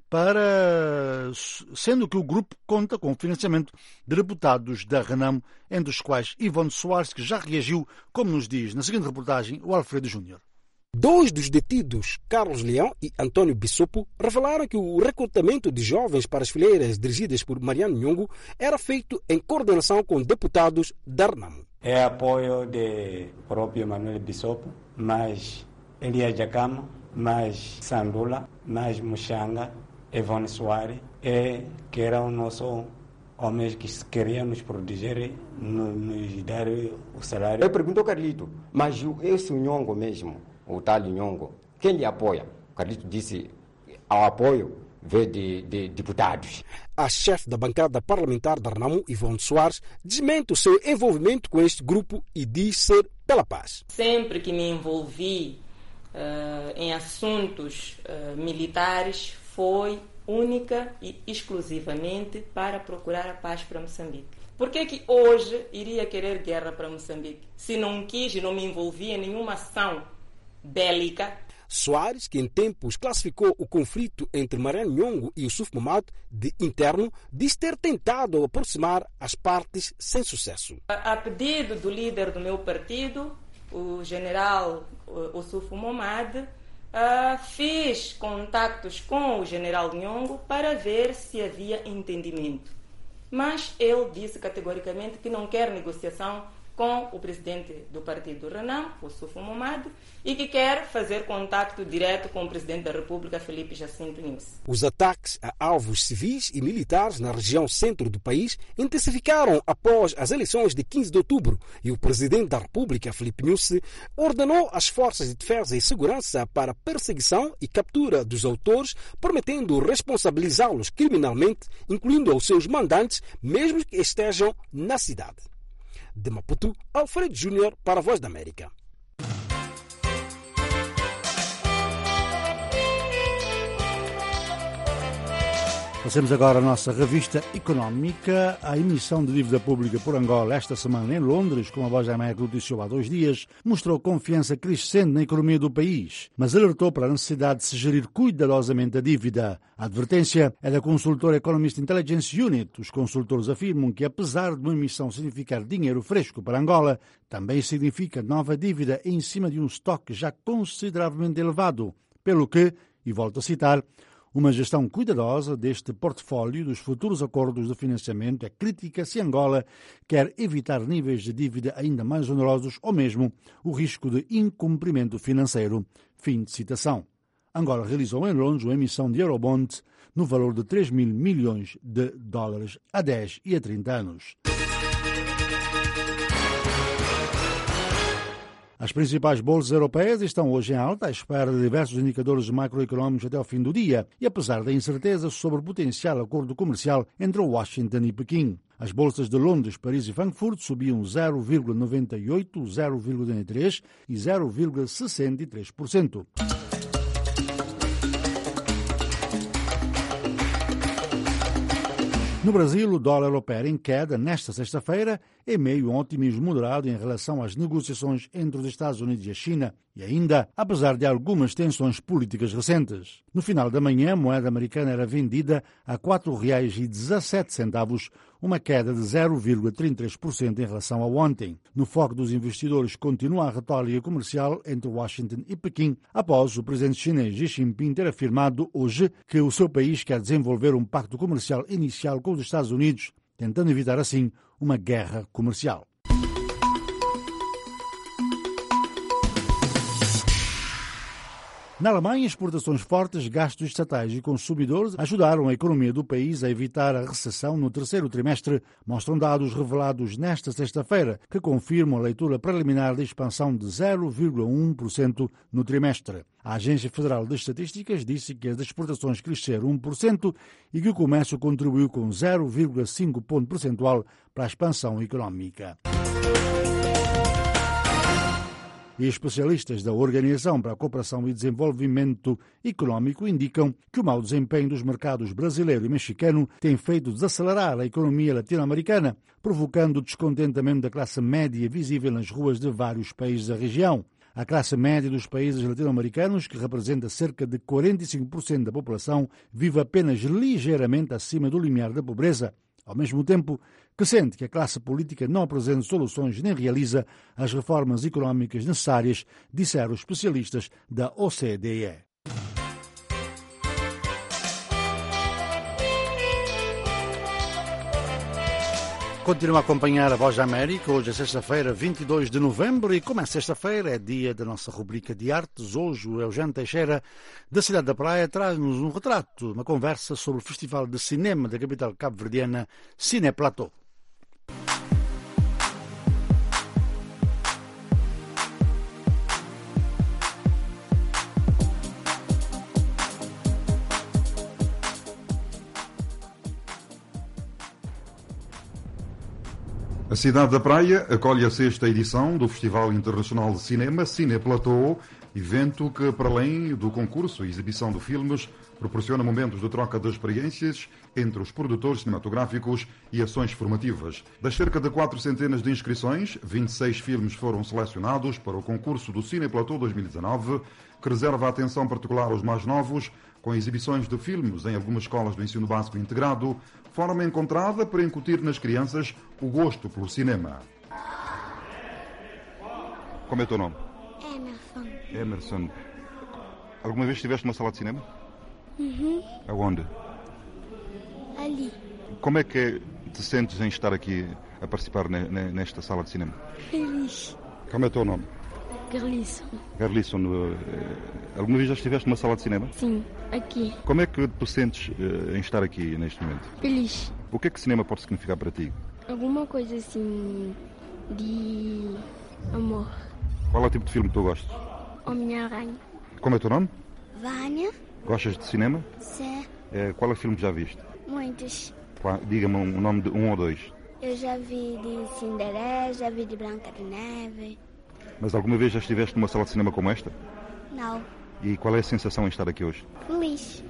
para, sendo que o grupo conta com o financiamento de deputados da Renam, entre os quais Ivone Soares, que já reagiu, como nos diz na seguinte reportagem o Alfredo Júnior. Dois dos detidos, Carlos Leão e António Bissopo, revelaram que o recrutamento de jovens para as fileiras dirigidas por Mariano Nhongo era feito em coordenação com deputados da Renam. É apoio do próprio Manuel Bissopo, mais Elias Jacama, mais Sandula, mais Muxanga, Ivone Soares, é, que era o nosso homem que queria nos proteger, nos, nos dar o salário. Eu pergunto ao Carlito, mas esse Nhongo mesmo, o tal Nhongo, quem lhe apoia? O Carlito disse, ao apoio veio de, de deputados. A chefe da bancada parlamentar da Renamo, Ivone Soares, desmente o seu envolvimento com este grupo e diz ser pela paz. Sempre que me envolvi uh, em assuntos uh, militares, foi única e exclusivamente para procurar a paz para Moçambique. Por que que hoje iria querer guerra para Moçambique? Se não quis e não me envolvi em nenhuma ação bélica. Soares, que em tempos classificou o conflito entre Mariano Nhongo e Yusuf Mohammed de interno, diz ter tentado aproximar as partes sem sucesso. A, a pedido do líder do meu partido, o general Yusuf Mohammed, Uh, fiz contactos com o general Nhongo para ver se havia entendimento. Mas ele disse categoricamente que não quer negociação com o presidente do partido Renam, o Yusuf Mohammed, e que quer fazer contacto direto com o presidente da República, Felipe Jacinto Nyusi. Os ataques a alvos civis e militares na região centro do país intensificaram após as eleições de quinze de outubro e o presidente da República, Felipe Nyusi, ordenou às forças de defesa e segurança para perseguição e captura dos autores, prometendo responsabilizá-los criminalmente, incluindo os seus mandantes, mesmo que estejam na cidade. De Maputo, Alfredo Júnior para a Voz da América. Passemos agora a nossa revista económica. A emissão de dívida pública por Angola esta semana em Londres, como a Voz da América noticiou há dois dias, mostrou confiança crescente na economia do país, mas alertou para a necessidade de se gerir cuidadosamente a dívida. A advertência é da consultora Economist Intelligence Unit. Os consultores afirmam que, apesar de uma emissão significar dinheiro fresco para Angola, também significa nova dívida em cima de um estoque já consideravelmente elevado, pelo que, e volto a citar, uma gestão cuidadosa deste portfólio dos futuros acordos de financiamento é crítica se Angola quer evitar níveis de dívida ainda mais onerosos ou mesmo o risco de incumprimento financeiro. Fim de citação. Angola realizou em Londres uma emissão de Eurobond no valor de três mil milhões de dólares a dez e a trinta anos. As principais bolsas europeias estão hoje em alta, à espera de diversos indicadores macroeconómicos até ao fim do dia, e apesar da incerteza sobre o potencial acordo comercial entre Washington e Pequim. As bolsas de Londres, Paris e Frankfurt subiam zero vírgula noventa e oito, zero vírgula noventa e três e zero vírgula sessenta e três por cento. No Brasil, o dólar opera em queda nesta sexta-feira, em meio a um otimismo moderado em relação às negociações entre os Estados Unidos e a China, e ainda apesar de algumas tensões políticas recentes. No final da manhã, a moeda americana era vendida a quatro reais e dezassete centavos, uma queda de zero vírgula trinta e três por cento em relação a ontem. No foco dos investidores continua a retórica comercial entre Washington e Pequim, após o presidente chinês Xi Jinping ter afirmado hoje que o seu país quer desenvolver um pacto comercial inicial com os Estados Unidos, tentando evitar assim uma guerra comercial. Na Alemanha, exportações fortes, gastos estatais e consumidores ajudaram a economia do país a evitar a recessão no terceiro trimestre, mostram dados revelados nesta sexta-feira, que confirmam a leitura preliminar da expansão de zero vírgula um por cento no trimestre. A Agência Federal de Estatísticas disse que as exportações cresceram um por cento e que o comércio contribuiu com zero vírgula cinco ponto percentual para a expansão económica. E especialistas da Organização para a Cooperação e Desenvolvimento Económico indicam que o mau desempenho dos mercados brasileiro e mexicano tem feito desacelerar a economia latino-americana, provocando descontentamento da classe média visível nas ruas de vários países da região. A classe média dos países latino-americanos, que representa cerca de quarenta e cinco por cento da população, vive apenas ligeiramente acima do limiar da pobreza, ao mesmo tempo que sente que a classe política não apresenta soluções nem realiza as reformas económicas necessárias, disseram especialistas da O C D E. Continua a acompanhar a Voz da América. Hoje é sexta-feira, vinte e dois de novembro, e como é sexta-feira, é dia da nossa rubrica de artes. Hoje o Eugênio Teixeira, da Cidade da Praia, traz-nos um retrato, uma conversa sobre o Festival de Cinema da capital cabo-verdiana, Cine Platô. A cidade da Praia acolhe a sexta edição do Festival Internacional de Cinema Cine Platô, evento que, para além do concurso e exibição de filmes, proporciona momentos de troca de experiências entre os produtores cinematográficos e ações formativas. Das cerca de quatro centenas de inscrições, vinte e seis filmes foram selecionados para o concurso do Cine Platô dois mil e dezanove, que reserva atenção particular aos mais novos, com exibições de filmes em algumas escolas do ensino básico integrado, forma encontrada para incutir nas crianças o gosto pelo cinema. Como é o teu nome? Emerson. Emerson. Alguma vez estiveste numa sala de cinema? Uhum. Aonde? Ali. Como é que te sentes em estar aqui a participar nesta sala de cinema? Feliz. Como é o teu nome? Garlisson. Garlisson, alguma vez já estiveste numa sala de cinema? Sim, aqui. Como é que tu sentes uh, em estar aqui neste momento? Feliz. O que é que cinema pode significar para ti? Alguma coisa assim de amor. Qual é o tipo de filme que tu gostas? Homem-Aranha. Como é o teu nome? Vânia. Gostas de cinema? Sim. É, qual é o filme que já viste? Muitos. Diga-me o um nome de um ou dois. Eu já vi de Cinderela, já vi de Branca de Neve. Mas alguma vez já estiveste numa sala de cinema como esta? Não. E qual é a sensação em estar aqui hoje? Feliz.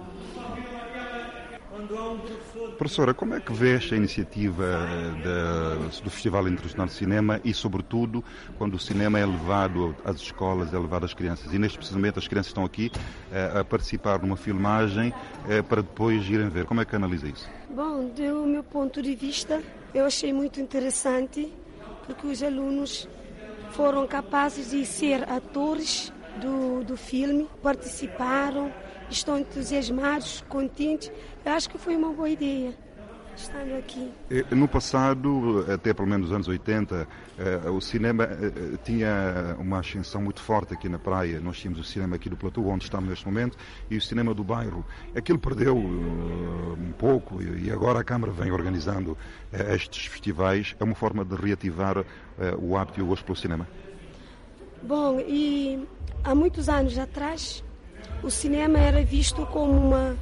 Professora, como é que vês a iniciativa de, do Festival Internacional de Cinema e, sobretudo, quando o cinema é levado às escolas, é levado às crianças? E, neste precisamente, as crianças estão aqui eh, a participar numa filmagem eh, para depois irem ver. Como é que analisa isso? Bom, do meu ponto de vista, eu achei muito interessante, porque os alunos foram capazes de ser atores do, do filme, participaram, estão entusiasmados, contentes. Eu acho que foi uma boa ideia. estando aqui. No passado, até pelo menos nos anos oitenta, o cinema tinha uma ascensão muito forte aqui na praia. Nós tínhamos o cinema aqui do Platô, onde estamos neste momento, e o cinema do bairro. Aquilo perdeu um pouco e agora a Câmara vem organizando estes festivais. É uma forma de reativar o hábito e o gosto pelo cinema. Bom, e há muitos anos atrás, o cinema era visto como uma...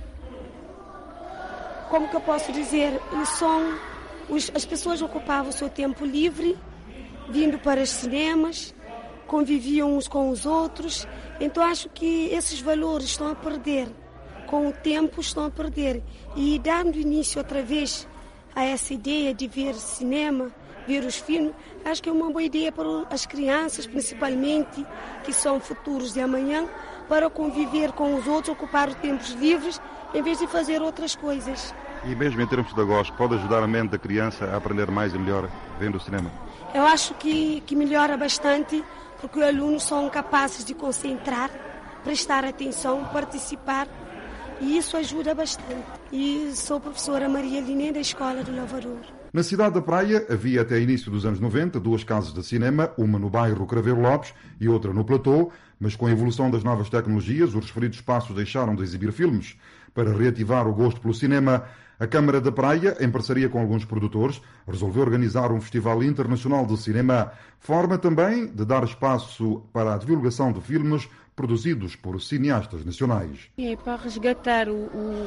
Como que eu posso dizer? São, os, as pessoas ocupavam o seu tempo livre, vindo para os cinemas, conviviam uns com os outros. Então acho que esses valores estão a perder. Com o tempo estão a perder. E dando início outra vez a essa ideia de ver cinema, ver os filmes, acho que é uma boa ideia para as crianças, principalmente, que são futuros de amanhã, para conviver com os outros, ocupar os tempos livres, em vez de fazer outras coisas. E mesmo em termos pedagógicos, pode ajudar a mente da criança a aprender mais e melhor vendo o cinema? Eu acho que, que melhora bastante, porque os alunos são capazes de concentrar, prestar atenção, participar, e isso ajuda bastante. E sou professora Maria Liné da Escola do Lavrador. Na cidade da Praia havia até início dos anos noventa duas casas de cinema, uma no bairro Craveiro Lopes e outra no Platô, mas com a evolução das novas tecnologias, os referidos espaços deixaram de exibir filmes. Para reativar o gosto pelo cinema, a Câmara da Praia, em parceria com alguns produtores, resolveu organizar um Festival Internacional de Cinema, forma também de dar espaço para a divulgação de filmes produzidos por cineastas nacionais. É para resgatar o,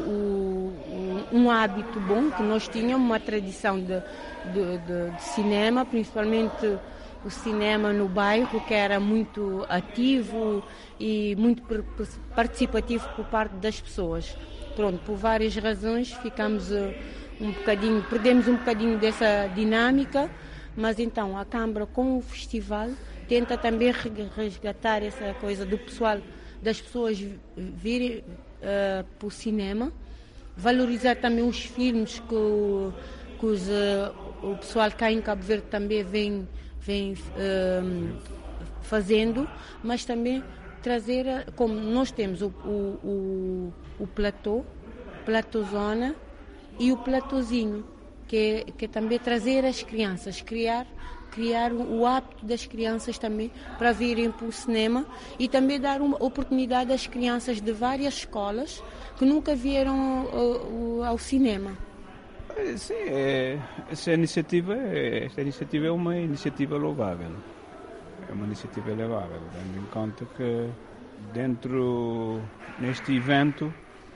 o, o, um hábito bom que nós tínhamos, uma tradição de, de, de, de cinema, principalmente o cinema no bairro, que era muito ativo e muito participativo por parte das pessoas. Pronto, por várias razões ficamos um bocadinho, perdemos um bocadinho dessa dinâmica, mas então a Câmara com o festival tenta também resgatar essa coisa do pessoal, das pessoas virem uh, para o cinema, valorizar também os filmes que, o, que os, uh, o pessoal cá em Cabo Verde também vem, vem uh, fazendo, mas também trazer, como nós temos o, o, o, o platô, platôzona e o platôzinho, que, que é também trazer as crianças, criar criar o hábito das crianças também para virem para o cinema e também dar uma oportunidade às crianças de várias escolas que nunca vieram ao, ao cinema. Sim, é, essa iniciativa, esta iniciativa é uma iniciativa louvável. É uma iniciativa louvável, tendo em conta que dentro, neste evento,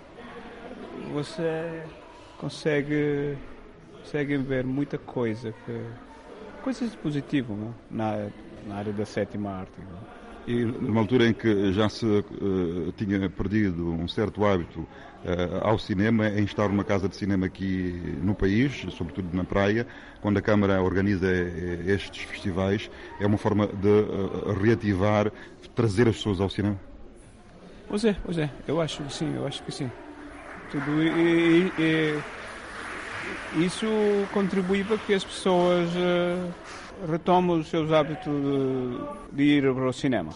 você consegue, consegue ver muita coisa que coisas positivas, não? Na, na área da sétima arte. Não? E numa altura em que já se uh, tinha perdido um certo hábito uh, ao cinema, em estar numa casa de cinema aqui no país, sobretudo na praia, quando a Câmara organiza estes festivais, é uma forma de uh, reativar, trazer as pessoas ao cinema? Pois é, pois é, eu acho que sim, eu acho que sim. Tudo e, e, e isso contribui para que as pessoas uh, retomem os seus hábitos de, de ir para o cinema.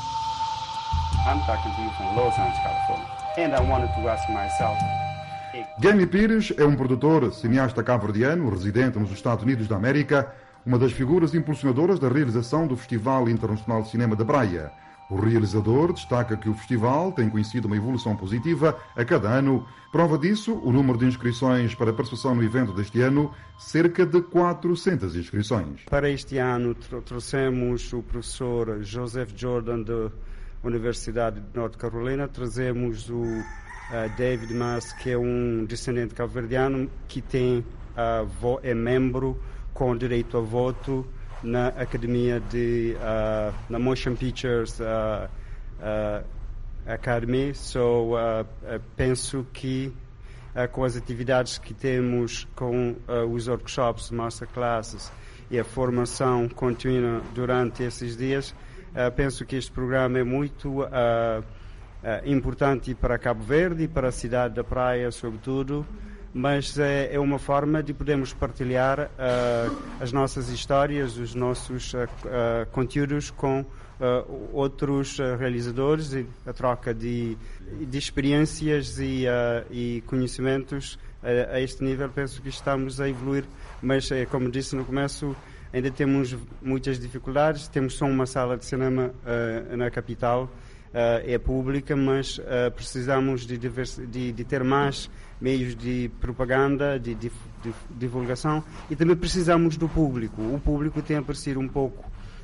I'm talking to you from Los Angeles, California, and I wanted to ask myself. Jamie Pires é um produtor, cineasta cabo-verdiano, residente nos Estados Unidos da América, uma das figuras impulsionadoras da realização do Festival Internacional de Cinema da Praia. O realizador destaca que o festival tem conhecido uma evolução positiva a cada ano. Prova disso, o número de inscrições para a participação no evento deste ano, cerca de quatrocentas inscrições. Para este ano trouxemos o professor Joseph Jordan da Universidade de North Carolina, trazemos o uh, David Mas, que é um descendente cabo-verdiano que tem, uh, é membro com direito a voto na Academia de uh, na Motion Pictures uh, uh, Academy. So uh, uh, penso que uh, com as atividades que temos, com uh, os workshops, masterclasses e a formação contínua durante esses dias, uh, penso que este programa é muito uh, uh, importante para Cabo Verde e para a cidade da Praia, sobretudo. Mas é, é uma forma de podermos partilhar uh, as nossas histórias, os nossos uh, uh, conteúdos com uh, outros uh, realizadores, e a troca de, de experiências e, uh, e conhecimentos a, a este nível penso que estamos a evoluir, mas como disse no começo, ainda temos muitas dificuldades. Temos só uma sala de cinema uh, na capital, uh, é pública, mas uh, precisamos de, de, de ter mais meios de propaganda, de, de, de divulgação, e também precisamos do público. O público tem aparecido um pouco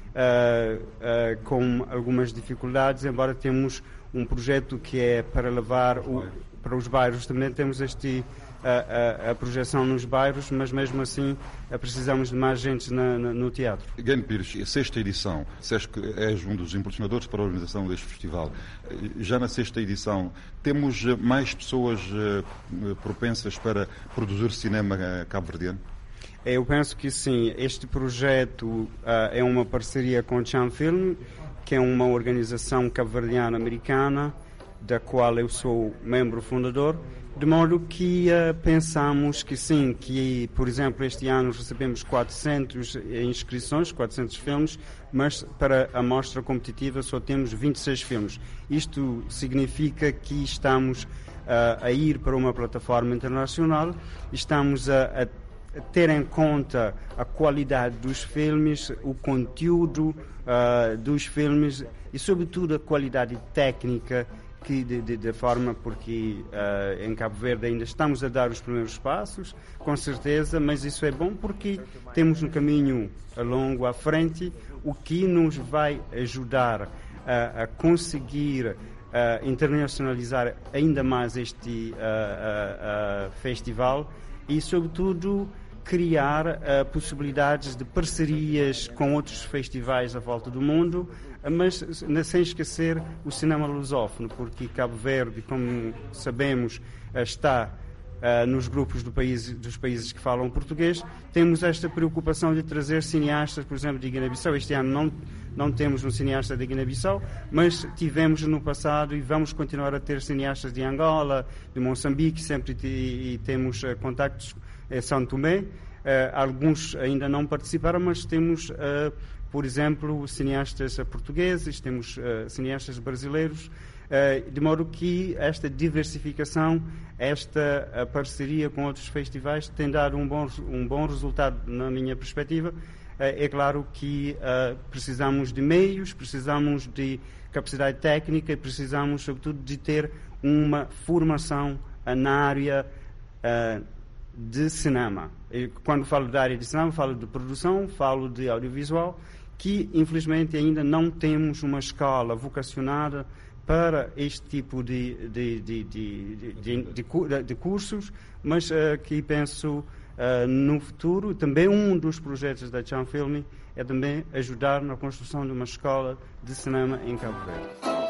uh, uh, com algumas dificuldades, embora temos um projeto que é para levar o, para os bairros. Também temos este A, a, a projeção nos bairros, mas mesmo assim precisamos de mais gente na, na, no teatro. Guilherme Pires, a sexta edição, disseste que és um dos impulsionadores para a organização deste festival. Já na sexta edição, temos mais pessoas uh, propensas para produzir cinema cabo-verdiano? Eu penso que sim. Este projeto uh, é uma parceria com o Chan Film, que é uma organização cabo-verdiana americana, da qual eu sou membro fundador, de modo que uh, pensamos que sim, que, por exemplo, este ano recebemos quatrocentas inscrições, quatrocentos filmes, mas para a mostra competitiva só temos vinte e seis filmes. Isto significa que estamos uh, a ir para uma plataforma internacional, estamos a, a ter em conta a qualidade dos filmes, o conteúdo uh, dos filmes e, sobretudo, a qualidade técnica, que de, de, de forma porque uh, em Cabo Verde ainda estamos a dar os primeiros passos, com certeza, mas isso é bom porque temos um caminho longo à frente, o que nos vai ajudar uh, a conseguir uh, internacionalizar ainda mais este uh, uh, uh, festival e, sobretudo, criar uh, possibilidades de parcerias com outros festivais à volta do mundo, mas sem esquecer o cinema lusófono, porque Cabo Verde, como sabemos, está uh, nos grupos do país, dos países que falam português. Temos esta preocupação de trazer cineastas, por exemplo, de Guiné-Bissau. Este ano não, não temos um cineasta de Guiné-Bissau, mas tivemos no passado e vamos continuar a ter cineastas de Angola, de Moçambique, sempre e, e temos uh, contactos em São Tomé. Uh, alguns ainda não participaram, mas temos... Uh, por exemplo, cineastas portugueses, temos uh, cineastas brasileiros, uh, de modo que esta diversificação, esta uh, parceria com outros festivais tem dado um bom, um bom resultado na minha perspectiva. Uh, é claro que uh, precisamos de meios, precisamos de capacidade técnica e precisamos, sobretudo, de ter uma formação uh, na área uh, de cinema. E quando falo da área de cinema, falo de produção, falo de audiovisual, que infelizmente ainda não temos uma escola vocacionada para este tipo de, de, de, de, de, de, de cursos, mas uh, que penso uh, no futuro. Também um dos projetos da Chan Film é também ajudar na construção de uma escola de cinema em Cabo Verde.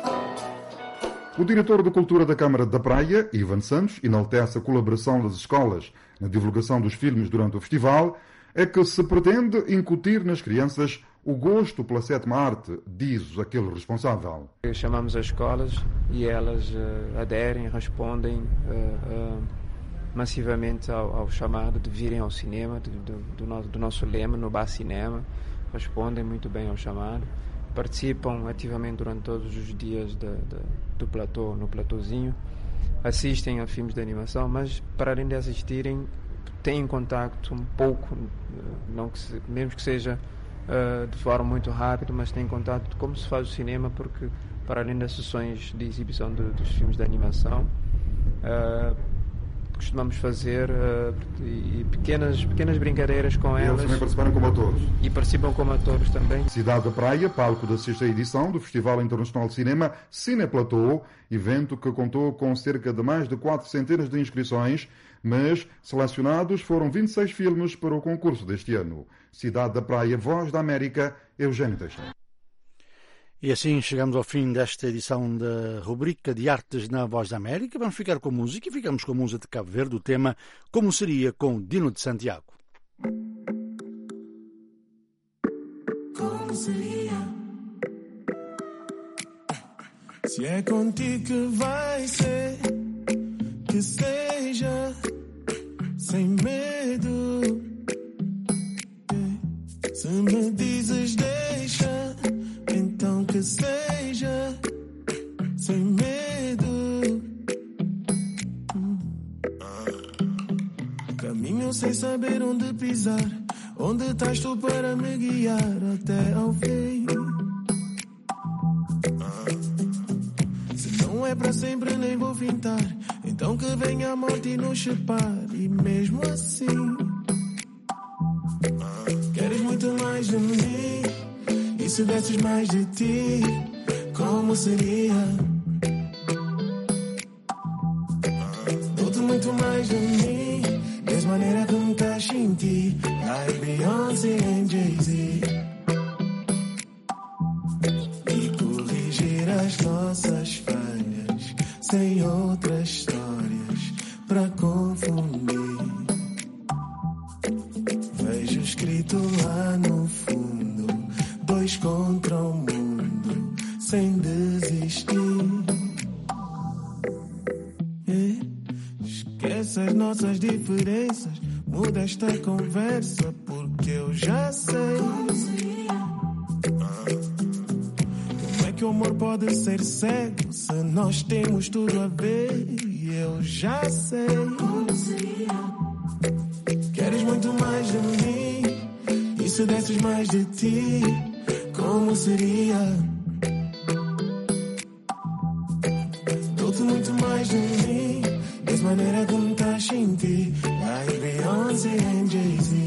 O diretor de Cultura da Câmara da Praia, Ivan Santos, enaltece a colaboração das escolas na divulgação dos filmes durante o festival, é que se pretende incutir nas crianças o gosto pela sétima arte, diz aquele responsável. Chamamos as escolas e elas uh, aderem, respondem uh, uh, massivamente ao, ao chamado de virem ao cinema, de, do, do, nosso, do nosso lema, no Bar Cinema, respondem muito bem ao chamado, participam ativamente durante todos os dias de, de, do platô, no platôzinho, assistem a filmes de animação, mas para além de assistirem, têm contacto um pouco, não que se, mesmo que seja uh, de forma muito rápida, mas têm contato de como se faz o cinema, porque para além das sessões de exibição de, dos filmes de animação, uh, costumamos fazer uh, e pequenas, pequenas brincadeiras com e elas. Eles também participaram como atores. E participam como atores também. Cidade da Praia, palco da sexta edição do Festival Internacional de Cinema Cine Platô, evento que contou com cerca de mais de quatro centenas de inscrições, mas selecionados foram vinte e seis filmes para o concurso deste ano. Cidade da Praia, Voz da América, Eugênio Teixeira. E assim chegamos ao fim desta edição da rubrica de Artes na Voz da América. Vamos ficar com música e ficamos com a música de Cabo Verde, o tema Como Seria, com Dino de Santiago. Como seria? Se é contigo que vai ser, que seja sem medo. Se me dizes deixa, então que seja sem medo. saber onde pisar. Onde estás tu para me guiar até ao fim? Se não é para sempre nem vou fintar, então que venha a morte e nos separe. E mesmo assim queres muito mais de mim. E se desses mais de ti, como seria? Dou-te muito mais de mim, mesma maneira que me estás em ti. Like Beyoncé e Jay-Z. E corrigir as nossas falhas, sem outras histórias pra confundir. Vejo escrito lá no fundo, dois contra o mundo, sem desistir. É, esquece as nossas diferenças, muda esta conversa, porque eu já sei. Como é que o amor pode ser cego se nós temos tudo a ver? E eu já sei. Queres muito mais de mim, e se desses mais de ti, como seria? Dou-te muito mais de mim, mesma maneira que me estás em ti. Like Beyoncé e Jay-Z.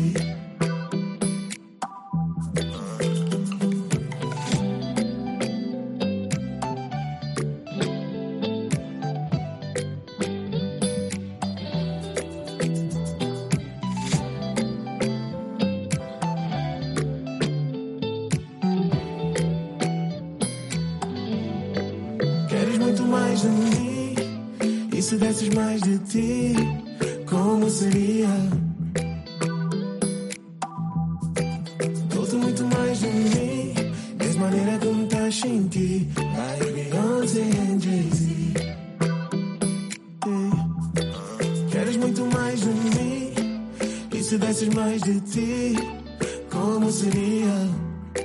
Queres muito mais de mim, e se desses mais de ti, como seria? Dou-te muito mais de mim, mesma maneira que me estás em ti. Like Beyoncé e Jay-Z. Hey. Queres muito mais de mim, e se desses mais de ti, como seria?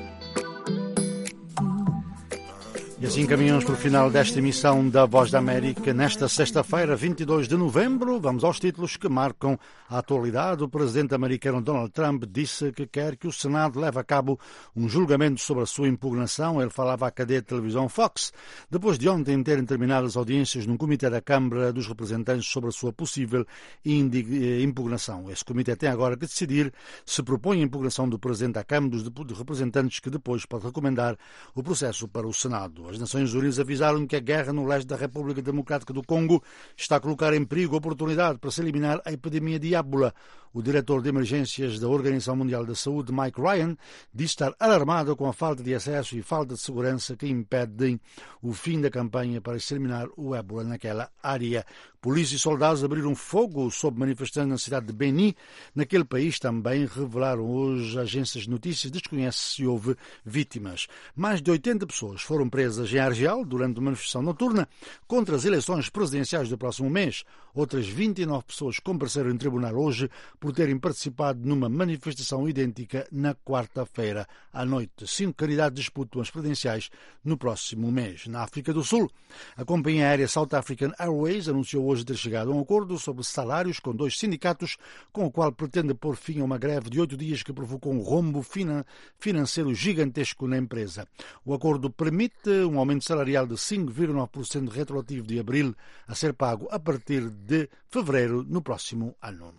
E assim caminhamos para o final desta emissão da Voz da América. Nesta sexta-feira, vinte e dois de novembro, vamos aos títulos que marcam a atualidade. O presidente americano Donald Trump disse que quer que o Senado leve a cabo um julgamento sobre a sua impugnação. Ele falava à cadeia de televisão Fox, depois de ontem terem terminado as audiências num comitê da Câmara dos Representantes sobre a sua possível impugnação. Esse comitê tem agora que decidir se propõe a impugnação do presidente da Câmara dos Representantes, que depois pode recomendar o processo para o Senado. As Nações Unidas avisaram que a guerra no leste da República Democrática do Congo está a colocar em perigo a oportunidade para se eliminar a epidemia de ébola. O diretor de emergências da Organização Mundial da Saúde, Mike Ryan, diz estar alarmado com a falta de acesso e falta de segurança que impedem o fim da campanha para exterminar o ébola naquela área. Polícia e soldados abriram fogo sobre manifestantes na cidade de Beni. Naquele país também revelaram hoje agências de notícias, desconhece se houve vítimas. Mais de oitenta pessoas foram presas em Argel durante uma manifestação noturna contra as eleições presidenciais do próximo mês. Outras vinte e nove pessoas compareceram em tribunal hoje por terem participado numa manifestação idêntica na quarta-feira à noite. Cinco candidatos disputam as presidenciais no próximo mês. Na África do Sul, a companhia aérea South African Airways anunciou hoje ter chegado a um acordo sobre salários com dois sindicatos, com o qual pretende pôr fim a uma greve de oito dias que provocou um rombo financeiro gigantesco na empresa. O acordo permite um aumento salarial de cinco vírgula nove por cento retroativo de abril, a ser pago a partir de fevereiro no próximo ano.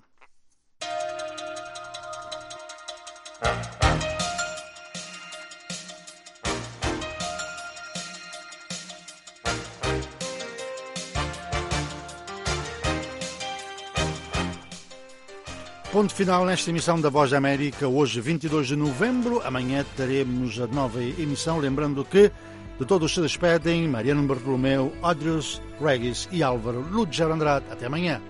Ponto final nesta emissão da Voz da América, hoje vinte e dois de novembro. Amanhã teremos a nova emissão, lembrando que de todos se despedem Mariano Bartolomeu, Adrius Regis e Álvaro Lúger Andrade. Até amanhã.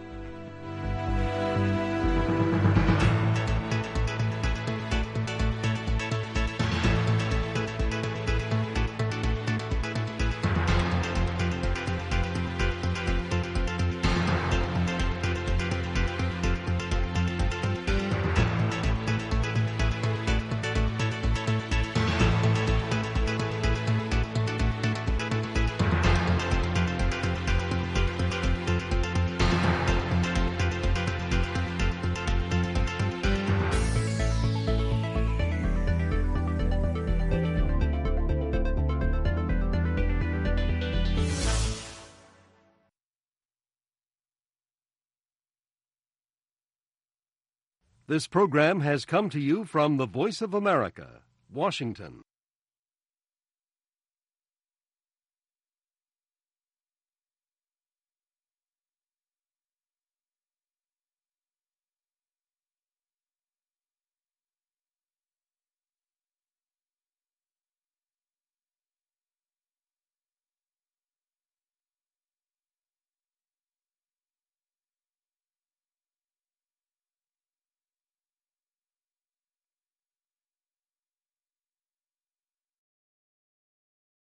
This program has come to you from the Voice of America, Washington.